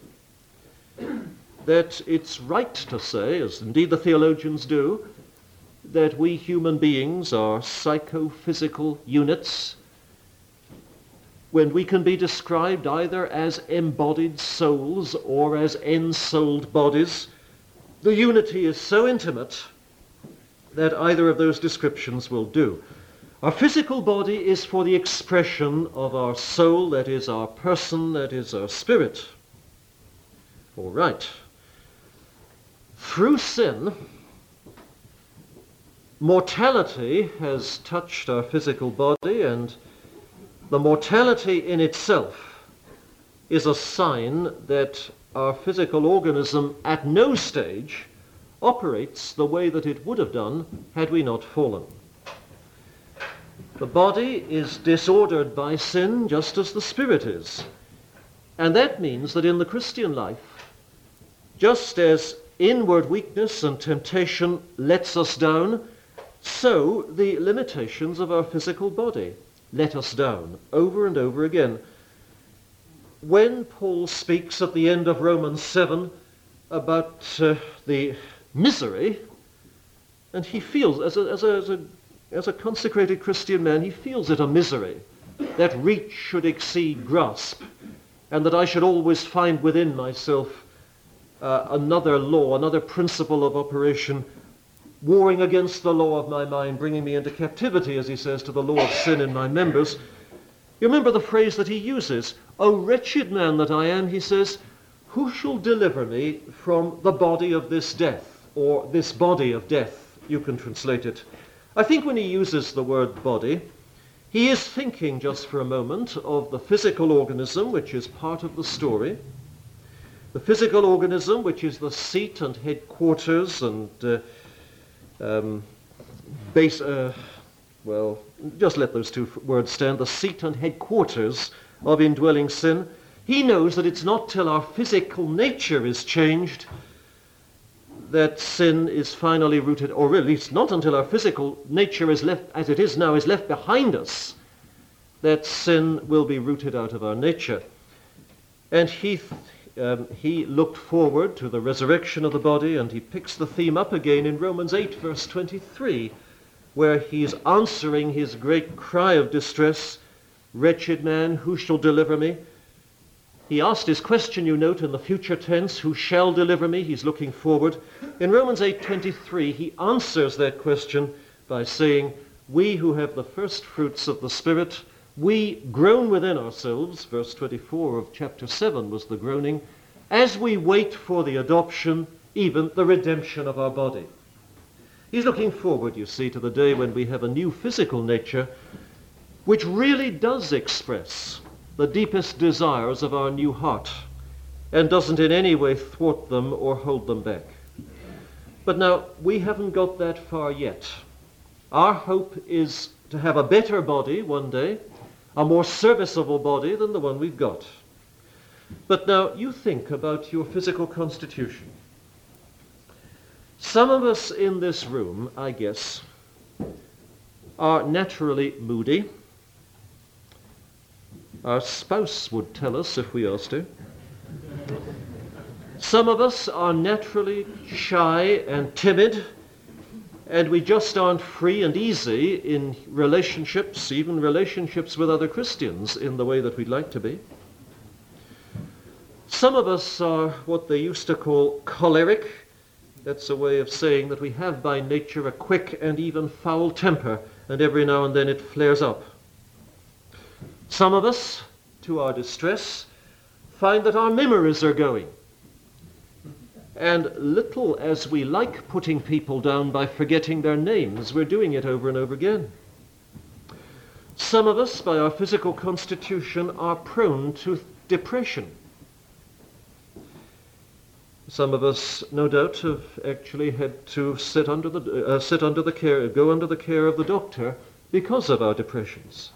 that it's right to say, as indeed the theologians do, that we human beings are psychophysical units when we can be described either as embodied souls or as ensouled bodies. The unity is so intimate that either of those descriptions will do. Our physical body is for the expression of our soul, that is our person, that is our spirit. All right. Through sin, mortality has touched our physical body, and the mortality in itself is a sign that our physical organism at no stage operates the way that it would have done had we not fallen. The body is disordered by sin just as the spirit is. And that means that in the Christian life, just as inward weakness and temptation lets us down, so the limitations of our physical body let us down over and over again. When Paul speaks at the end of Romans 7 about the misery, and he feels, as a consecrated Christian man, he feels it a misery that reach should exceed grasp, and that I should always find within myself another law, another principle of operation, warring against the law of my mind, bringing me into captivity, as he says, to the law of sin in my members. You remember the phrase that he uses, "O wretched man that I am," he says, "who shall deliver me from the body of this death?" Or this body of death, you can translate it. I think when he uses the word body, he is thinking just for a moment of the physical organism, which is part of the story. The physical organism, which is the seat and headquarters and just let those two words stand, the seat and headquarters of indwelling sin. He knows that it's not till our physical nature is changed that sin is finally rooted, or at least not until our physical nature is left as it is now, is left behind us, that sin will be rooted out of our nature. And he looked forward to the resurrection of the body, and he picks the theme up again in Romans 8, verse 23, where he's answering his great cry of distress, "Wretched man, who shall deliver me?" He asked his question, you note, in the future tense, "Who shall deliver me?" He's looking forward. In Romans 8:23, he answers that question by saying, "We who have the first fruits of the Spirit, we groan within ourselves," verse 24 of chapter 7 was the groaning, "as we wait for the adoption, even the redemption of our body." He's looking forward, you see, to the day when we have a new physical nature which really does express the deepest desires of our new heart and doesn't in any way thwart them or hold them back. But now, we haven't got that far yet. Our hope is to have a better body one day, a more serviceable body than the one we've got. But now, you think about your physical constitution. Some of us in this room, I guess, are naturally moody. Our spouse would tell us if we asked her. Some of us are naturally shy and timid, and we just aren't free and easy in relationships, even relationships with other Christians, in the way that we'd like to be. Some of us are what they used to call choleric. That's a way of saying that we have by nature a quick and even foul temper, and every now and then it flares up. Some of us, to our distress, find that our memories are going. And little as we like putting people down by forgetting their names, we're doing it over and over again. Some of us, by our physical constitution, are prone to depression. Some of us, no doubt, have actually had to go under the care of the doctor because of our depressions.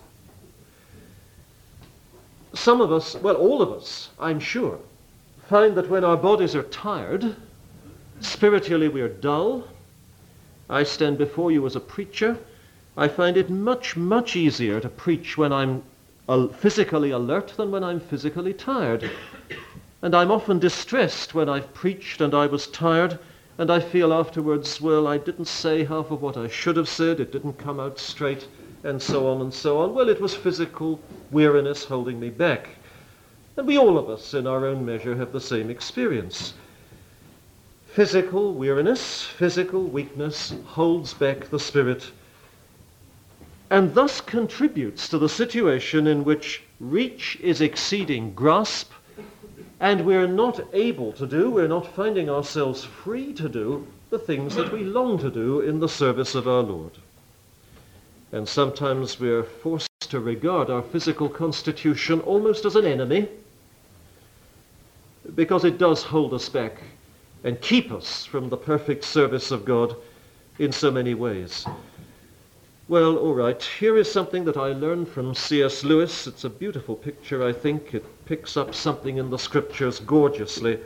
Some of us, well, all of us, I'm sure, find that when our bodies are tired, spiritually we are dull. I stand before you as a preacher. I find it much, much easier to preach when I'm physically alert than when I'm physically tired. And I'm often distressed when I've preached and I was tired, and I feel afterwards, well, I didn't say half of what I should have said, it didn't come out straight, and so on and so on. Well, it was physical weariness holding me back. And we all of us, in our own measure, have the same experience. Physical weariness, physical weakness holds back the spirit, and thus contributes to the situation in which reach is exceeding grasp, and we're not able to do, we're not finding ourselves free to do the things that we long to do in the service of our Lord. And sometimes we're forced to regard our physical constitution almost as an enemy, because it does hold us back and keep us from the perfect service of God in so many ways. Well, all right, here is something that I learned from C.S. Lewis. It's a beautiful picture, I think. It picks up something in the scriptures gorgeously.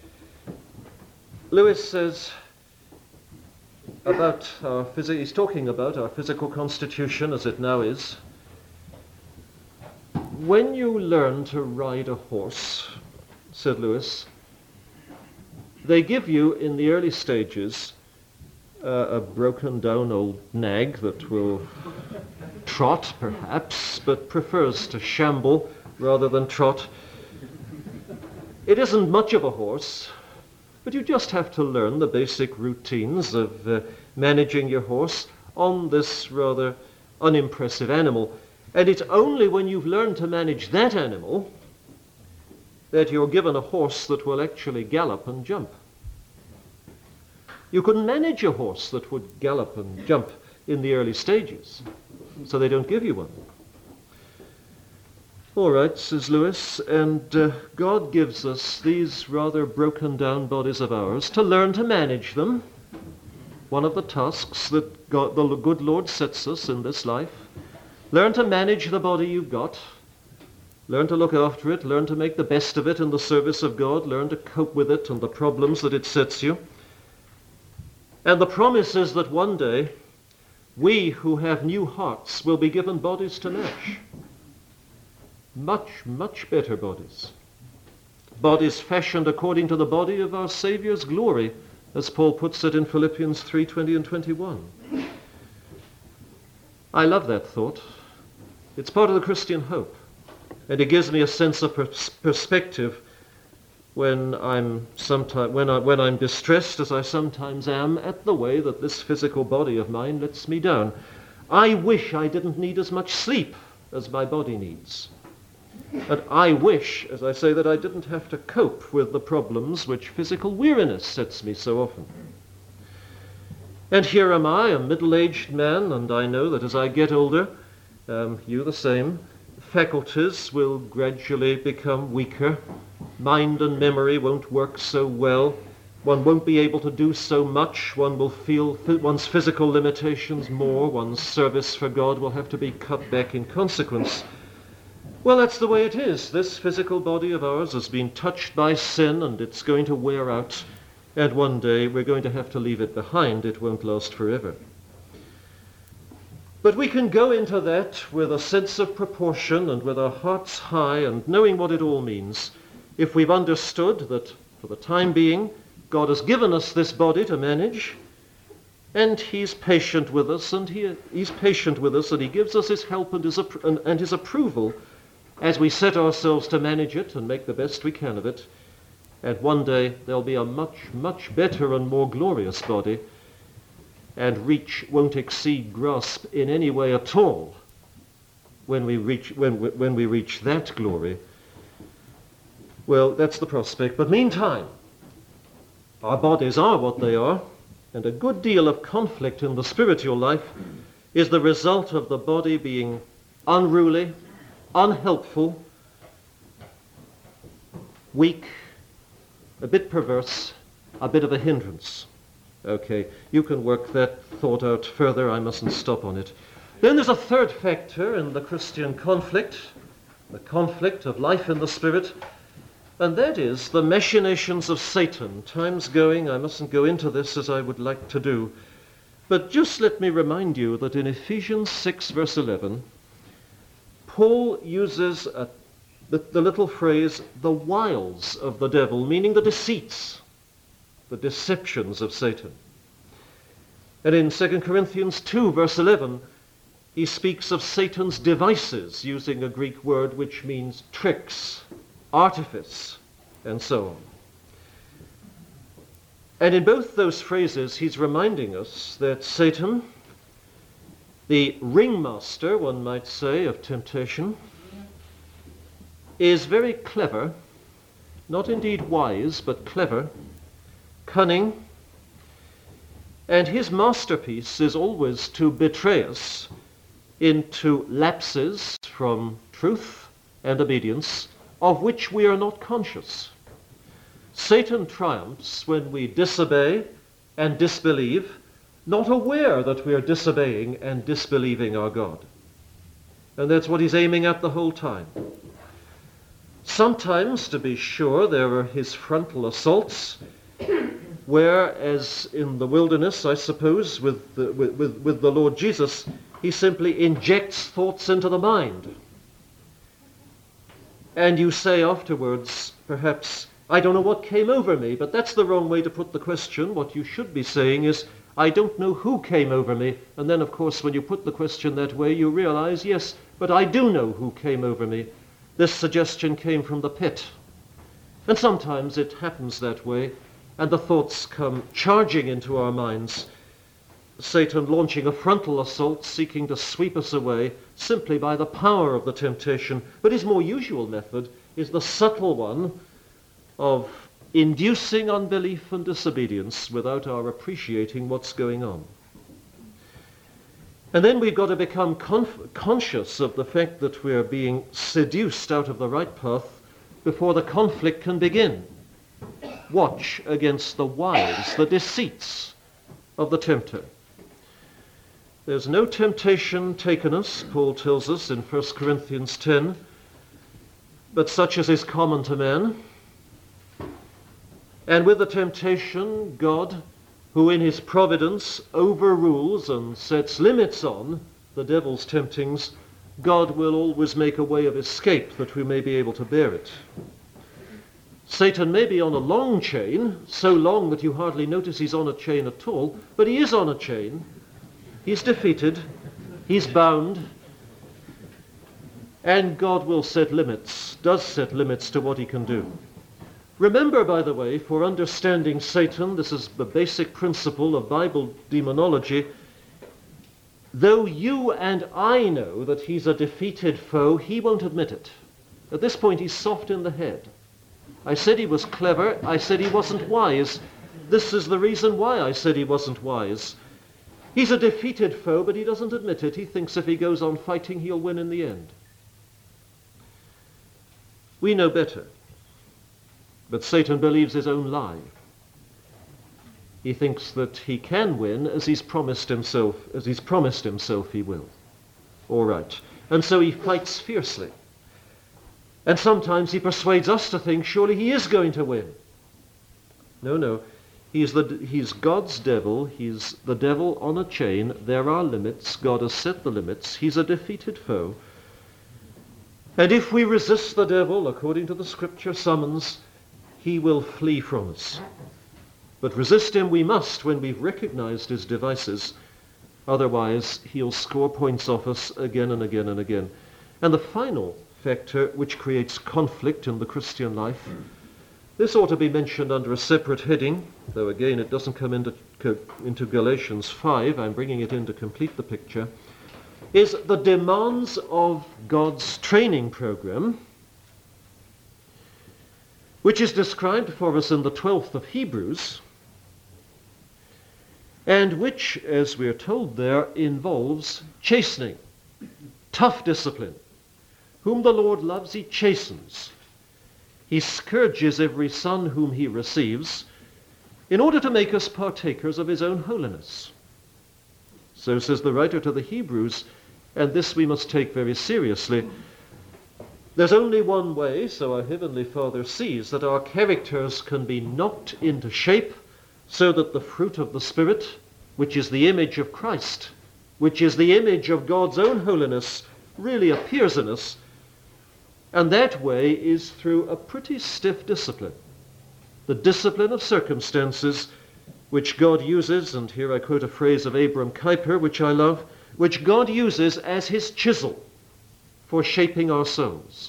Lewis says about he's talking about our physical constitution as it now is. When you learn to ride a horse, said Lewis, they give you in the early stages a broken down old nag that will trot perhaps, but prefers to shamble rather than trot. It isn't much of a horse, but you just have to learn the basic routines of managing your horse on this rather unimpressive animal. And it's only when you've learned to manage that animal that you're given a horse that will actually gallop and jump. You couldn't manage a horse that would gallop and jump in the early stages, so they don't give you one. All right, says Lewis, and God gives us these rather broken down bodies of ours to learn to manage them. One of the tasks that God, the good Lord, sets us in this life. Learn to manage the body you've got. Learn to look after it. Learn to make the best of it in the service of God. Learn to cope with it and the problems that it sets you. And the promise is that one day we who have new hearts will be given bodies to match. Much, much better bodies. Bodies fashioned according to the body of our Saviour's glory, as Paul puts it in Philippians 3:20 and 21. I love that thought. It's part of the Christian hope. And it gives me a sense of perspective when I'm distressed, as I sometimes am, at the way that this physical body of mine lets me down. I wish I didn't need as much sleep as my body needs. And I wish, as I say, that I didn't have to cope with the problems which physical weariness sets me so often. And here am I, a middle-aged man, and I know that as I get older, you the same, faculties will gradually become weaker. Mind and memory won't work so well. One won't be able to do so much. One will feel one's physical limitations more. One's service for God will have to be cut back in consequence. Well, that's the way it is. This physical body of ours has been touched by sin, and it's going to wear out. And one day we're going to have to leave it behind. It won't last forever. But we can go into that with a sense of proportion and with our hearts high and knowing what it all means, if we've understood that for the time being, God has given us this body to manage, and he's patient with us, and he's patient with us, and he gives us his help and his approval as we set ourselves to manage it and make the best we can of it. And one day there'll be a much, much better and more glorious body, and reach won't exceed grasp in any way at all when we reach that glory. Well, that's the prospect. But meantime, our bodies are what they are, and a good deal of conflict in the spiritual life is the result of the body being unruly, unhelpful, weak, a bit perverse, a bit of a hindrance. Okay, you can work that thought out further. I mustn't stop on it. Then there's a third factor in the Christian conflict, the conflict of life in the Spirit, and that is the machinations of Satan. Time's going. I mustn't go into this as I would like to do. But just let me remind you that in Ephesians 6, verse 11, Paul uses the little phrase, the wiles of the devil, meaning the deceits, the deceptions of Satan. And in 2 Corinthians 2, verse 11, he speaks of Satan's devices, using a Greek word which means tricks, artifice, and so on. And in both those phrases, he's reminding us that Satan, the ringmaster, one might say, of temptation, is very clever, not indeed wise, but clever, cunning, and his masterpiece is always to betray us into lapses from truth and obedience of which we are not conscious. Satan triumphs when we disobey and disbelieve, not aware that we are disobeying and disbelieving our God. And that's what he's aiming at the whole time. Sometimes, to be sure, there are his frontal assaults, where, as in the wilderness, I suppose, with the Lord Jesus, he simply injects thoughts into the mind. And you say afterwards, perhaps, I don't know what came over me, but that's the wrong way to put the question. What you should be saying is, I don't know who came over me. And then, of course, when you put the question that way, you realize, yes, but I do know who came over me. This suggestion came from the pit. And sometimes it happens that way, and the thoughts come charging into our minds. Satan launching a frontal assault, seeking to sweep us away simply by the power of the temptation. But his more usual method is the subtle one of inducing unbelief and disobedience without our appreciating what's going on. And then we've got to become conscious of the fact that we're being seduced out of the right path before the conflict can begin. Watch against the wiles, the deceits of the tempter. There's no temptation taken us, Paul tells us in 1 Corinthians 10, but such as is common to men. And with the temptation, God, who in his providence overrules and sets limits on the devil's temptings, God will always make a way of escape that we may be able to bear it. Satan may be on a long chain, so long that you hardly notice he's on a chain at all, but he is on a chain. He's defeated, he's bound, and God will set limits, does set limits to what he can do. Remember, by the way, for understanding Satan, this is the basic principle of Bible demonology, though you and I know that he's a defeated foe, he won't admit it. At this point, he's soft in the head. I said he was clever, I said he wasn't wise. This is the reason why I said he wasn't wise. He's a defeated foe, but he doesn't admit it. He thinks if he goes on fighting, he'll win in the end. We know better. But Satan believes his own lie. He thinks that he can win as he's promised himself he will. All right. And so he fights fiercely. And sometimes he persuades us to think surely he is going to win. No. He's God's devil. He's the devil on a chain. There are limits. God has set the limits. He's a defeated foe. And if we resist the devil, according to the scripture summons, he will flee from us. But resist him we must when we've recognized his devices. Otherwise, he'll score points off us again and again and again. And the final factor which creates conflict in the Christian life, this ought to be mentioned under a separate heading, though again it doesn't come into Galatians 5, I'm bringing it in to complete the picture, is the demands of God's training program, which is described for us in the 12th of Hebrews, and which, as we're told there, involves chastening, tough discipline. Whom the Lord loves, he chastens. He scourges every son whom he receives, in order to make us partakers of his own holiness. So says the writer to the Hebrews, and this we must take very seriously. There's only one way, so our Heavenly Father sees, that our characters can be knocked into shape so that the fruit of the Spirit, which is the image of Christ, which is the image of God's own holiness, really appears in us, and that way is through a pretty stiff discipline. The discipline of circumstances which God uses, and here I quote a phrase of Abram Kuyper, which I love, which God uses as his chisel for shaping our souls.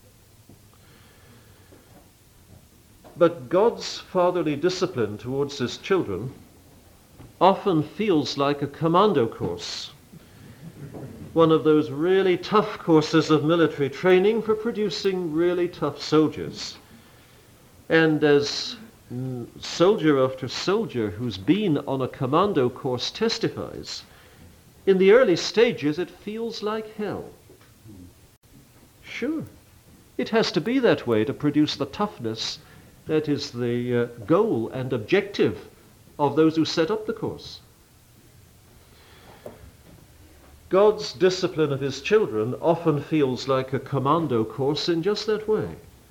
But God's fatherly discipline towards his children often feels like a commando course, one of those really tough courses of military training for producing really tough soldiers. And as soldier after soldier who's been on a commando course testifies, in the early stages it feels like hell. Sure, it has to be that way to produce the toughness that is the goal and objective of those who set up the course. God's discipline of his children often feels like a commando course in just that way.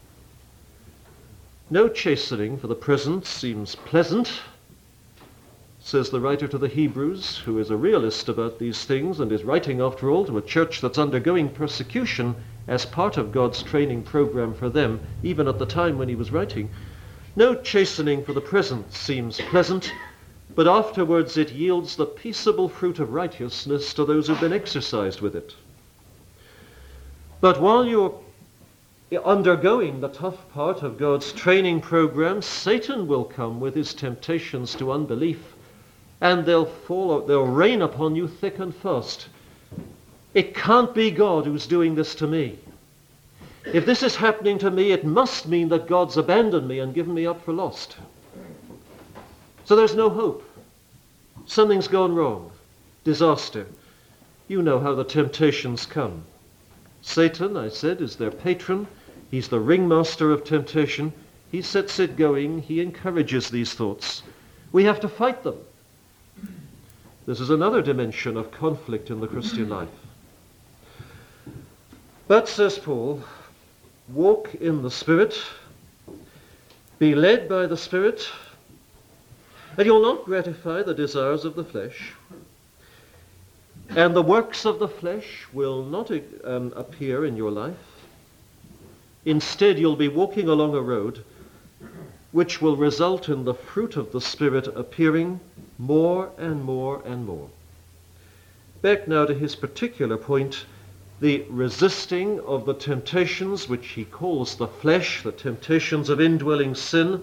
No chastening for the present seems pleasant, says the writer to the Hebrews, who is a realist about these things and is writing, after all, to a church that's undergoing persecution as part of God's training program for them, even at the time when he was writing. No chastening for the present seems pleasant, but afterwards it yields the peaceable fruit of righteousness to those who've been exercised with it. But while you're undergoing the tough part of God's training program, Satan will come with his temptations to unbelief, and they'll rain upon you thick and fast. It can't be God who's doing this to me. If this is happening to me, it must mean that God's abandoned me and given me up for lost. So there's no hope. Something's gone wrong. Disaster. You know how the temptations come. Satan, I said, is their patron. He's the ringmaster of temptation. He sets it going. He encourages these thoughts. We have to fight them. This is another dimension of conflict in the Christian life. But, says Paul, walk in the Spirit, be led by the Spirit, and you'll not gratify the desires of the flesh. And the works of the flesh will not appear in your life. Instead, you'll be walking along a road which will result in the fruit of the Spirit appearing more and more and more. Back now to his particular point, the resisting of the temptations which he calls the flesh, the temptations of indwelling sin.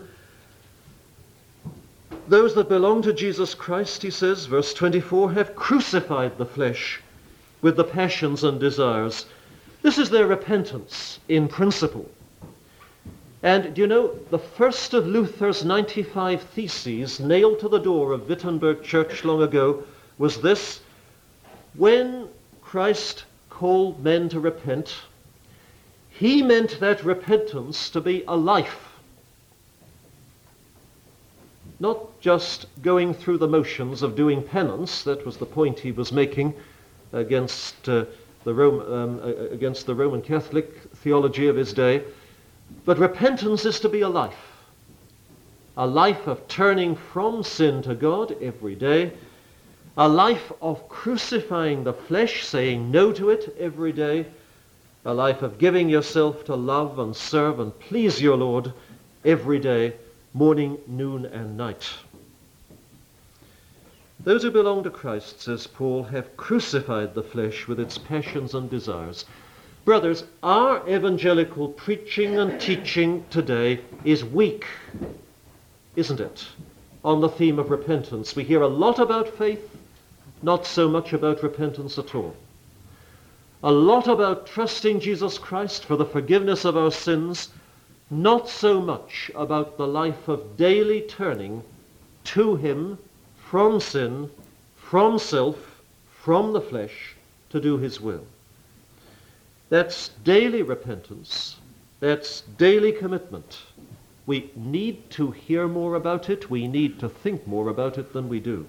Those that belong to Jesus Christ, he says, verse 24, have crucified the flesh with the passions and desires. This is their repentance in principle. And do you know, the first of Luther's 95 theses nailed to the door of Wittenberg Church long ago was this: when Christ called men to repent, he meant that repentance to be a life. Not just going through the motions of doing penance. That was the point he was making against the Roman Catholic theology of his day. But repentance is to be a life of turning from sin to God every day, a life of crucifying the flesh, saying no to it every day, a life of giving yourself to love and serve and please your Lord every day, morning, noon, and night. Those who belong to Christ, says Paul, have crucified the flesh with its passions and desires. Brothers, our evangelical preaching and teaching today is weak, isn't it, on the theme of repentance. We hear a lot about faith, not so much about repentance at all. A lot about trusting Jesus Christ for the forgiveness of our sins, not so much about the life of daily turning to him from sin, from self, from the flesh, to do his will. That's daily repentance. That's daily commitment. We need to hear more about it. We need to think more about it than we do.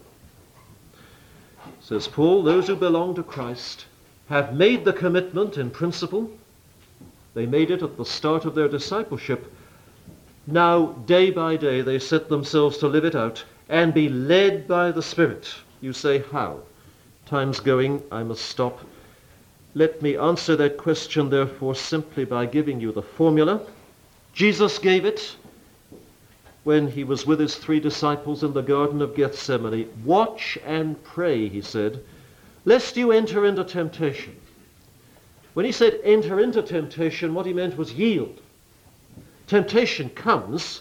Says Paul, those who belong to Christ have made the commitment in principle. They made it at the start of their discipleship. Now, day by day, they set themselves to live it out and be led by the Spirit. You say, how? Time's going, I must stop. Let me answer that question, therefore, simply by giving you the formula. Jesus gave it when he was with his 3 disciples in the Garden of Gethsemane. Watch and pray, he said, lest you enter into temptation. When he said enter into temptation, what he meant was yield. Temptation comes,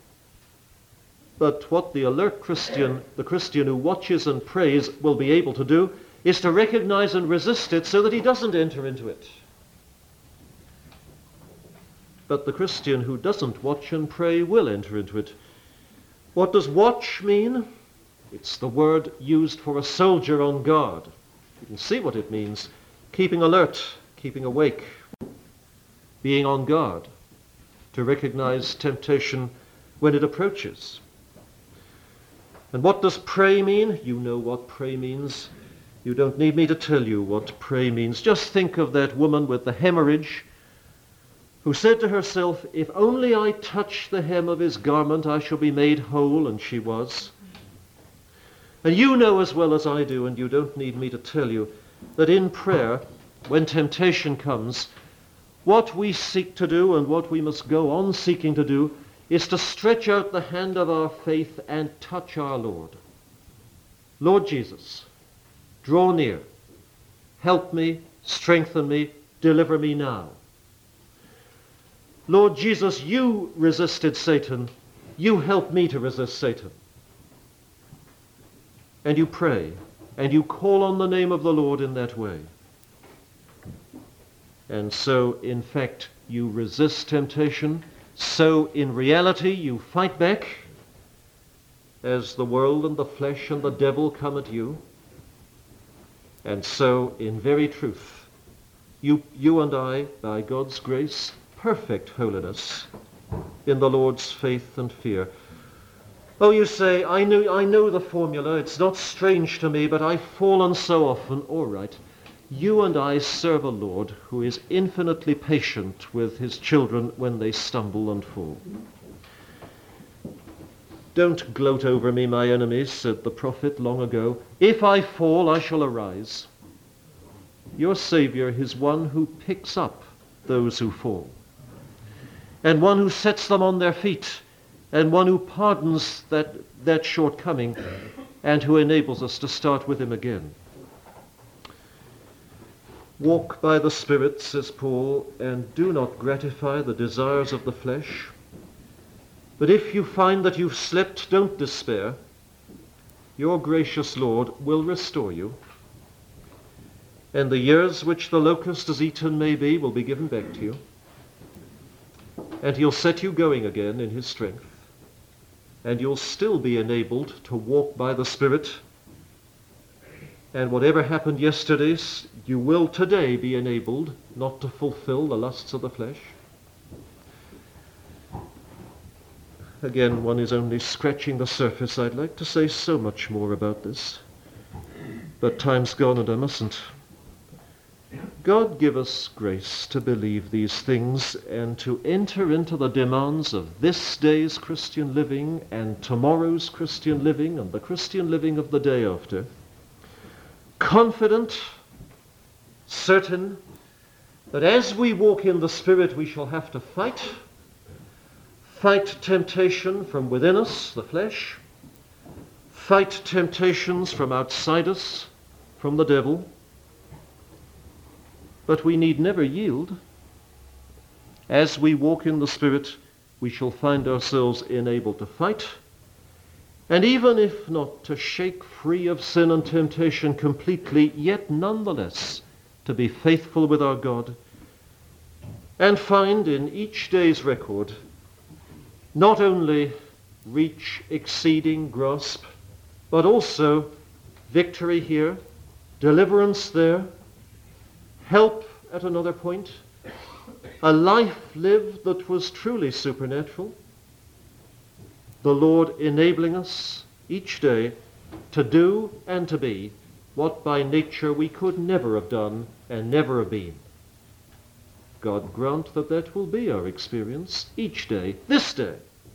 but what the alert Christian, the Christian who watches and prays, will be able to do is to recognize and resist it so that he doesn't enter into it. But the Christian who doesn't watch and pray will enter into it. What does watch mean? It's the word used for a soldier on guard. You can see what it means. Keeping alert, keeping awake, being on guard, to recognize temptation when it approaches. And what does pray mean? You know what pray means. You don't need me to tell you what pray means. Just think of that woman with the hemorrhage who said to herself, if only I touch the hem of his garment, I shall be made whole, and she was. And you know as well as I do, and you don't need me to tell you, that in prayer, when temptation comes, what we seek to do and what we must go on seeking to do is to stretch out the hand of our faith and touch our Lord. Lord Jesus, draw near, help me, strengthen me, deliver me now. Lord Jesus, you resisted Satan, you help me to resist Satan. And you pray, and you call on the name of the Lord in that way. And so, in fact, you resist temptation. So, in reality, you fight back as the world and the flesh and the devil come at you. And so, in very truth, you and I, by God's grace, perfect holiness in the Lord's faith and fear. Oh, you say, I know the formula, it's not strange to me, but I've fallen so often. All right. You and I serve a Lord who is infinitely patient with his children when they stumble and fall. Don't gloat over me, my enemies, said the prophet long ago. If I fall, I shall arise. Your Savior is one who picks up those who fall, and one who sets them on their feet, and one who pardons that shortcoming, and who enables us to start with him again. Walk by the Spirit, says Paul, and do not gratify the desires of the flesh. But if you find that you've slipped, don't despair. Your gracious Lord will restore you. And the years which the locust has eaten maybe will be given back to you. And he'll set you going again in his strength. And you'll still be enabled to walk by the Spirit. And whatever happened yesterday, you will today be enabled not to fulfill the lusts of the flesh. Again, one is only scratching the surface. I'd like to say so much more about this, but time's gone and I mustn't. God give us grace to believe these things and to enter into the demands of this day's Christian living and tomorrow's Christian living and the Christian living of the day after. Confident, certain, that as we walk in the Spirit we shall have to fight temptation from within us, the flesh, fight temptations from outside us, from the devil, but we need never yield. As we walk in the Spirit, we shall find ourselves enabled to fight, and even if not to shake free of sin and temptation completely, yet nonetheless to be faithful with our God, and find in each day's record not only reach, exceeding, grasp, but also victory here, deliverance there, help at another point, a life lived that was truly supernatural, the Lord enabling us each day to do and to be what by nature we could never have done and never have been. God grant that that will be our experience each day, this day.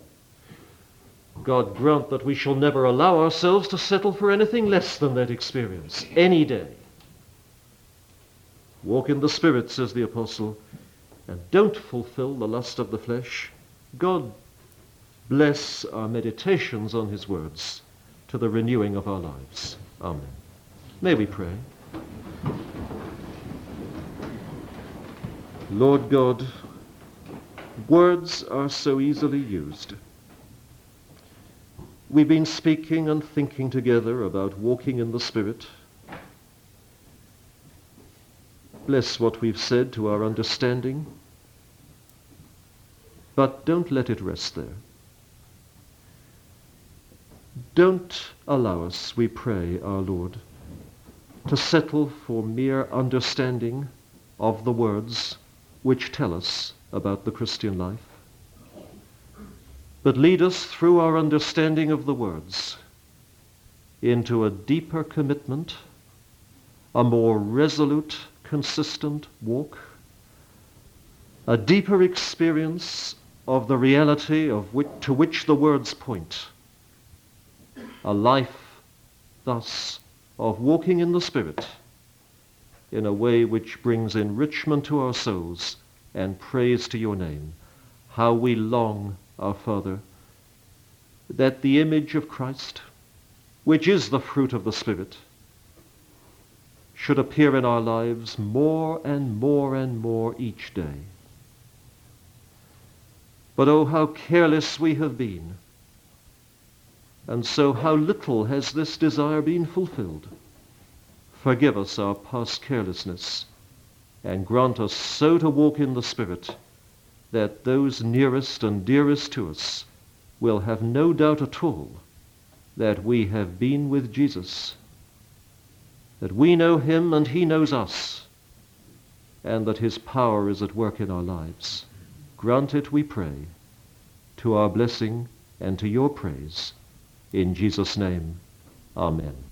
God grant that we shall never allow ourselves to settle for anything less than that experience, any day. Walk in the Spirit, says the apostle, and don't fulfill the lust of the flesh. God bless our meditations on his words to the renewing of our lives. Amen. May we pray. Lord God, words are so easily used. We've been speaking and thinking together about walking in the Spirit. Bless what we've said to our understanding, but don't let it rest there. Don't allow us, we pray, our Lord, to settle for mere understanding of the words which tell us about the Christian life, but lead us through our understanding of the words into a deeper commitment, a more resolute, consistent walk, a deeper experience of the reality to which the words point, a life thus of walking in the Spirit in a way which brings enrichment to our souls and praise to your name. How we long, our Father, that the image of Christ, which is the fruit of the Spirit, should appear in our lives more and more and more each day. But oh, how careless we have been, and so how little has this desire been fulfilled. Forgive us our past carelessness, and grant us so to walk in the Spirit that those nearest and dearest to us will have no doubt at all that we have been with Jesus, that we know him and he knows us, and that his power is at work in our lives. Grant it, we pray, to our blessing and to your praise. In Jesus' name, amen.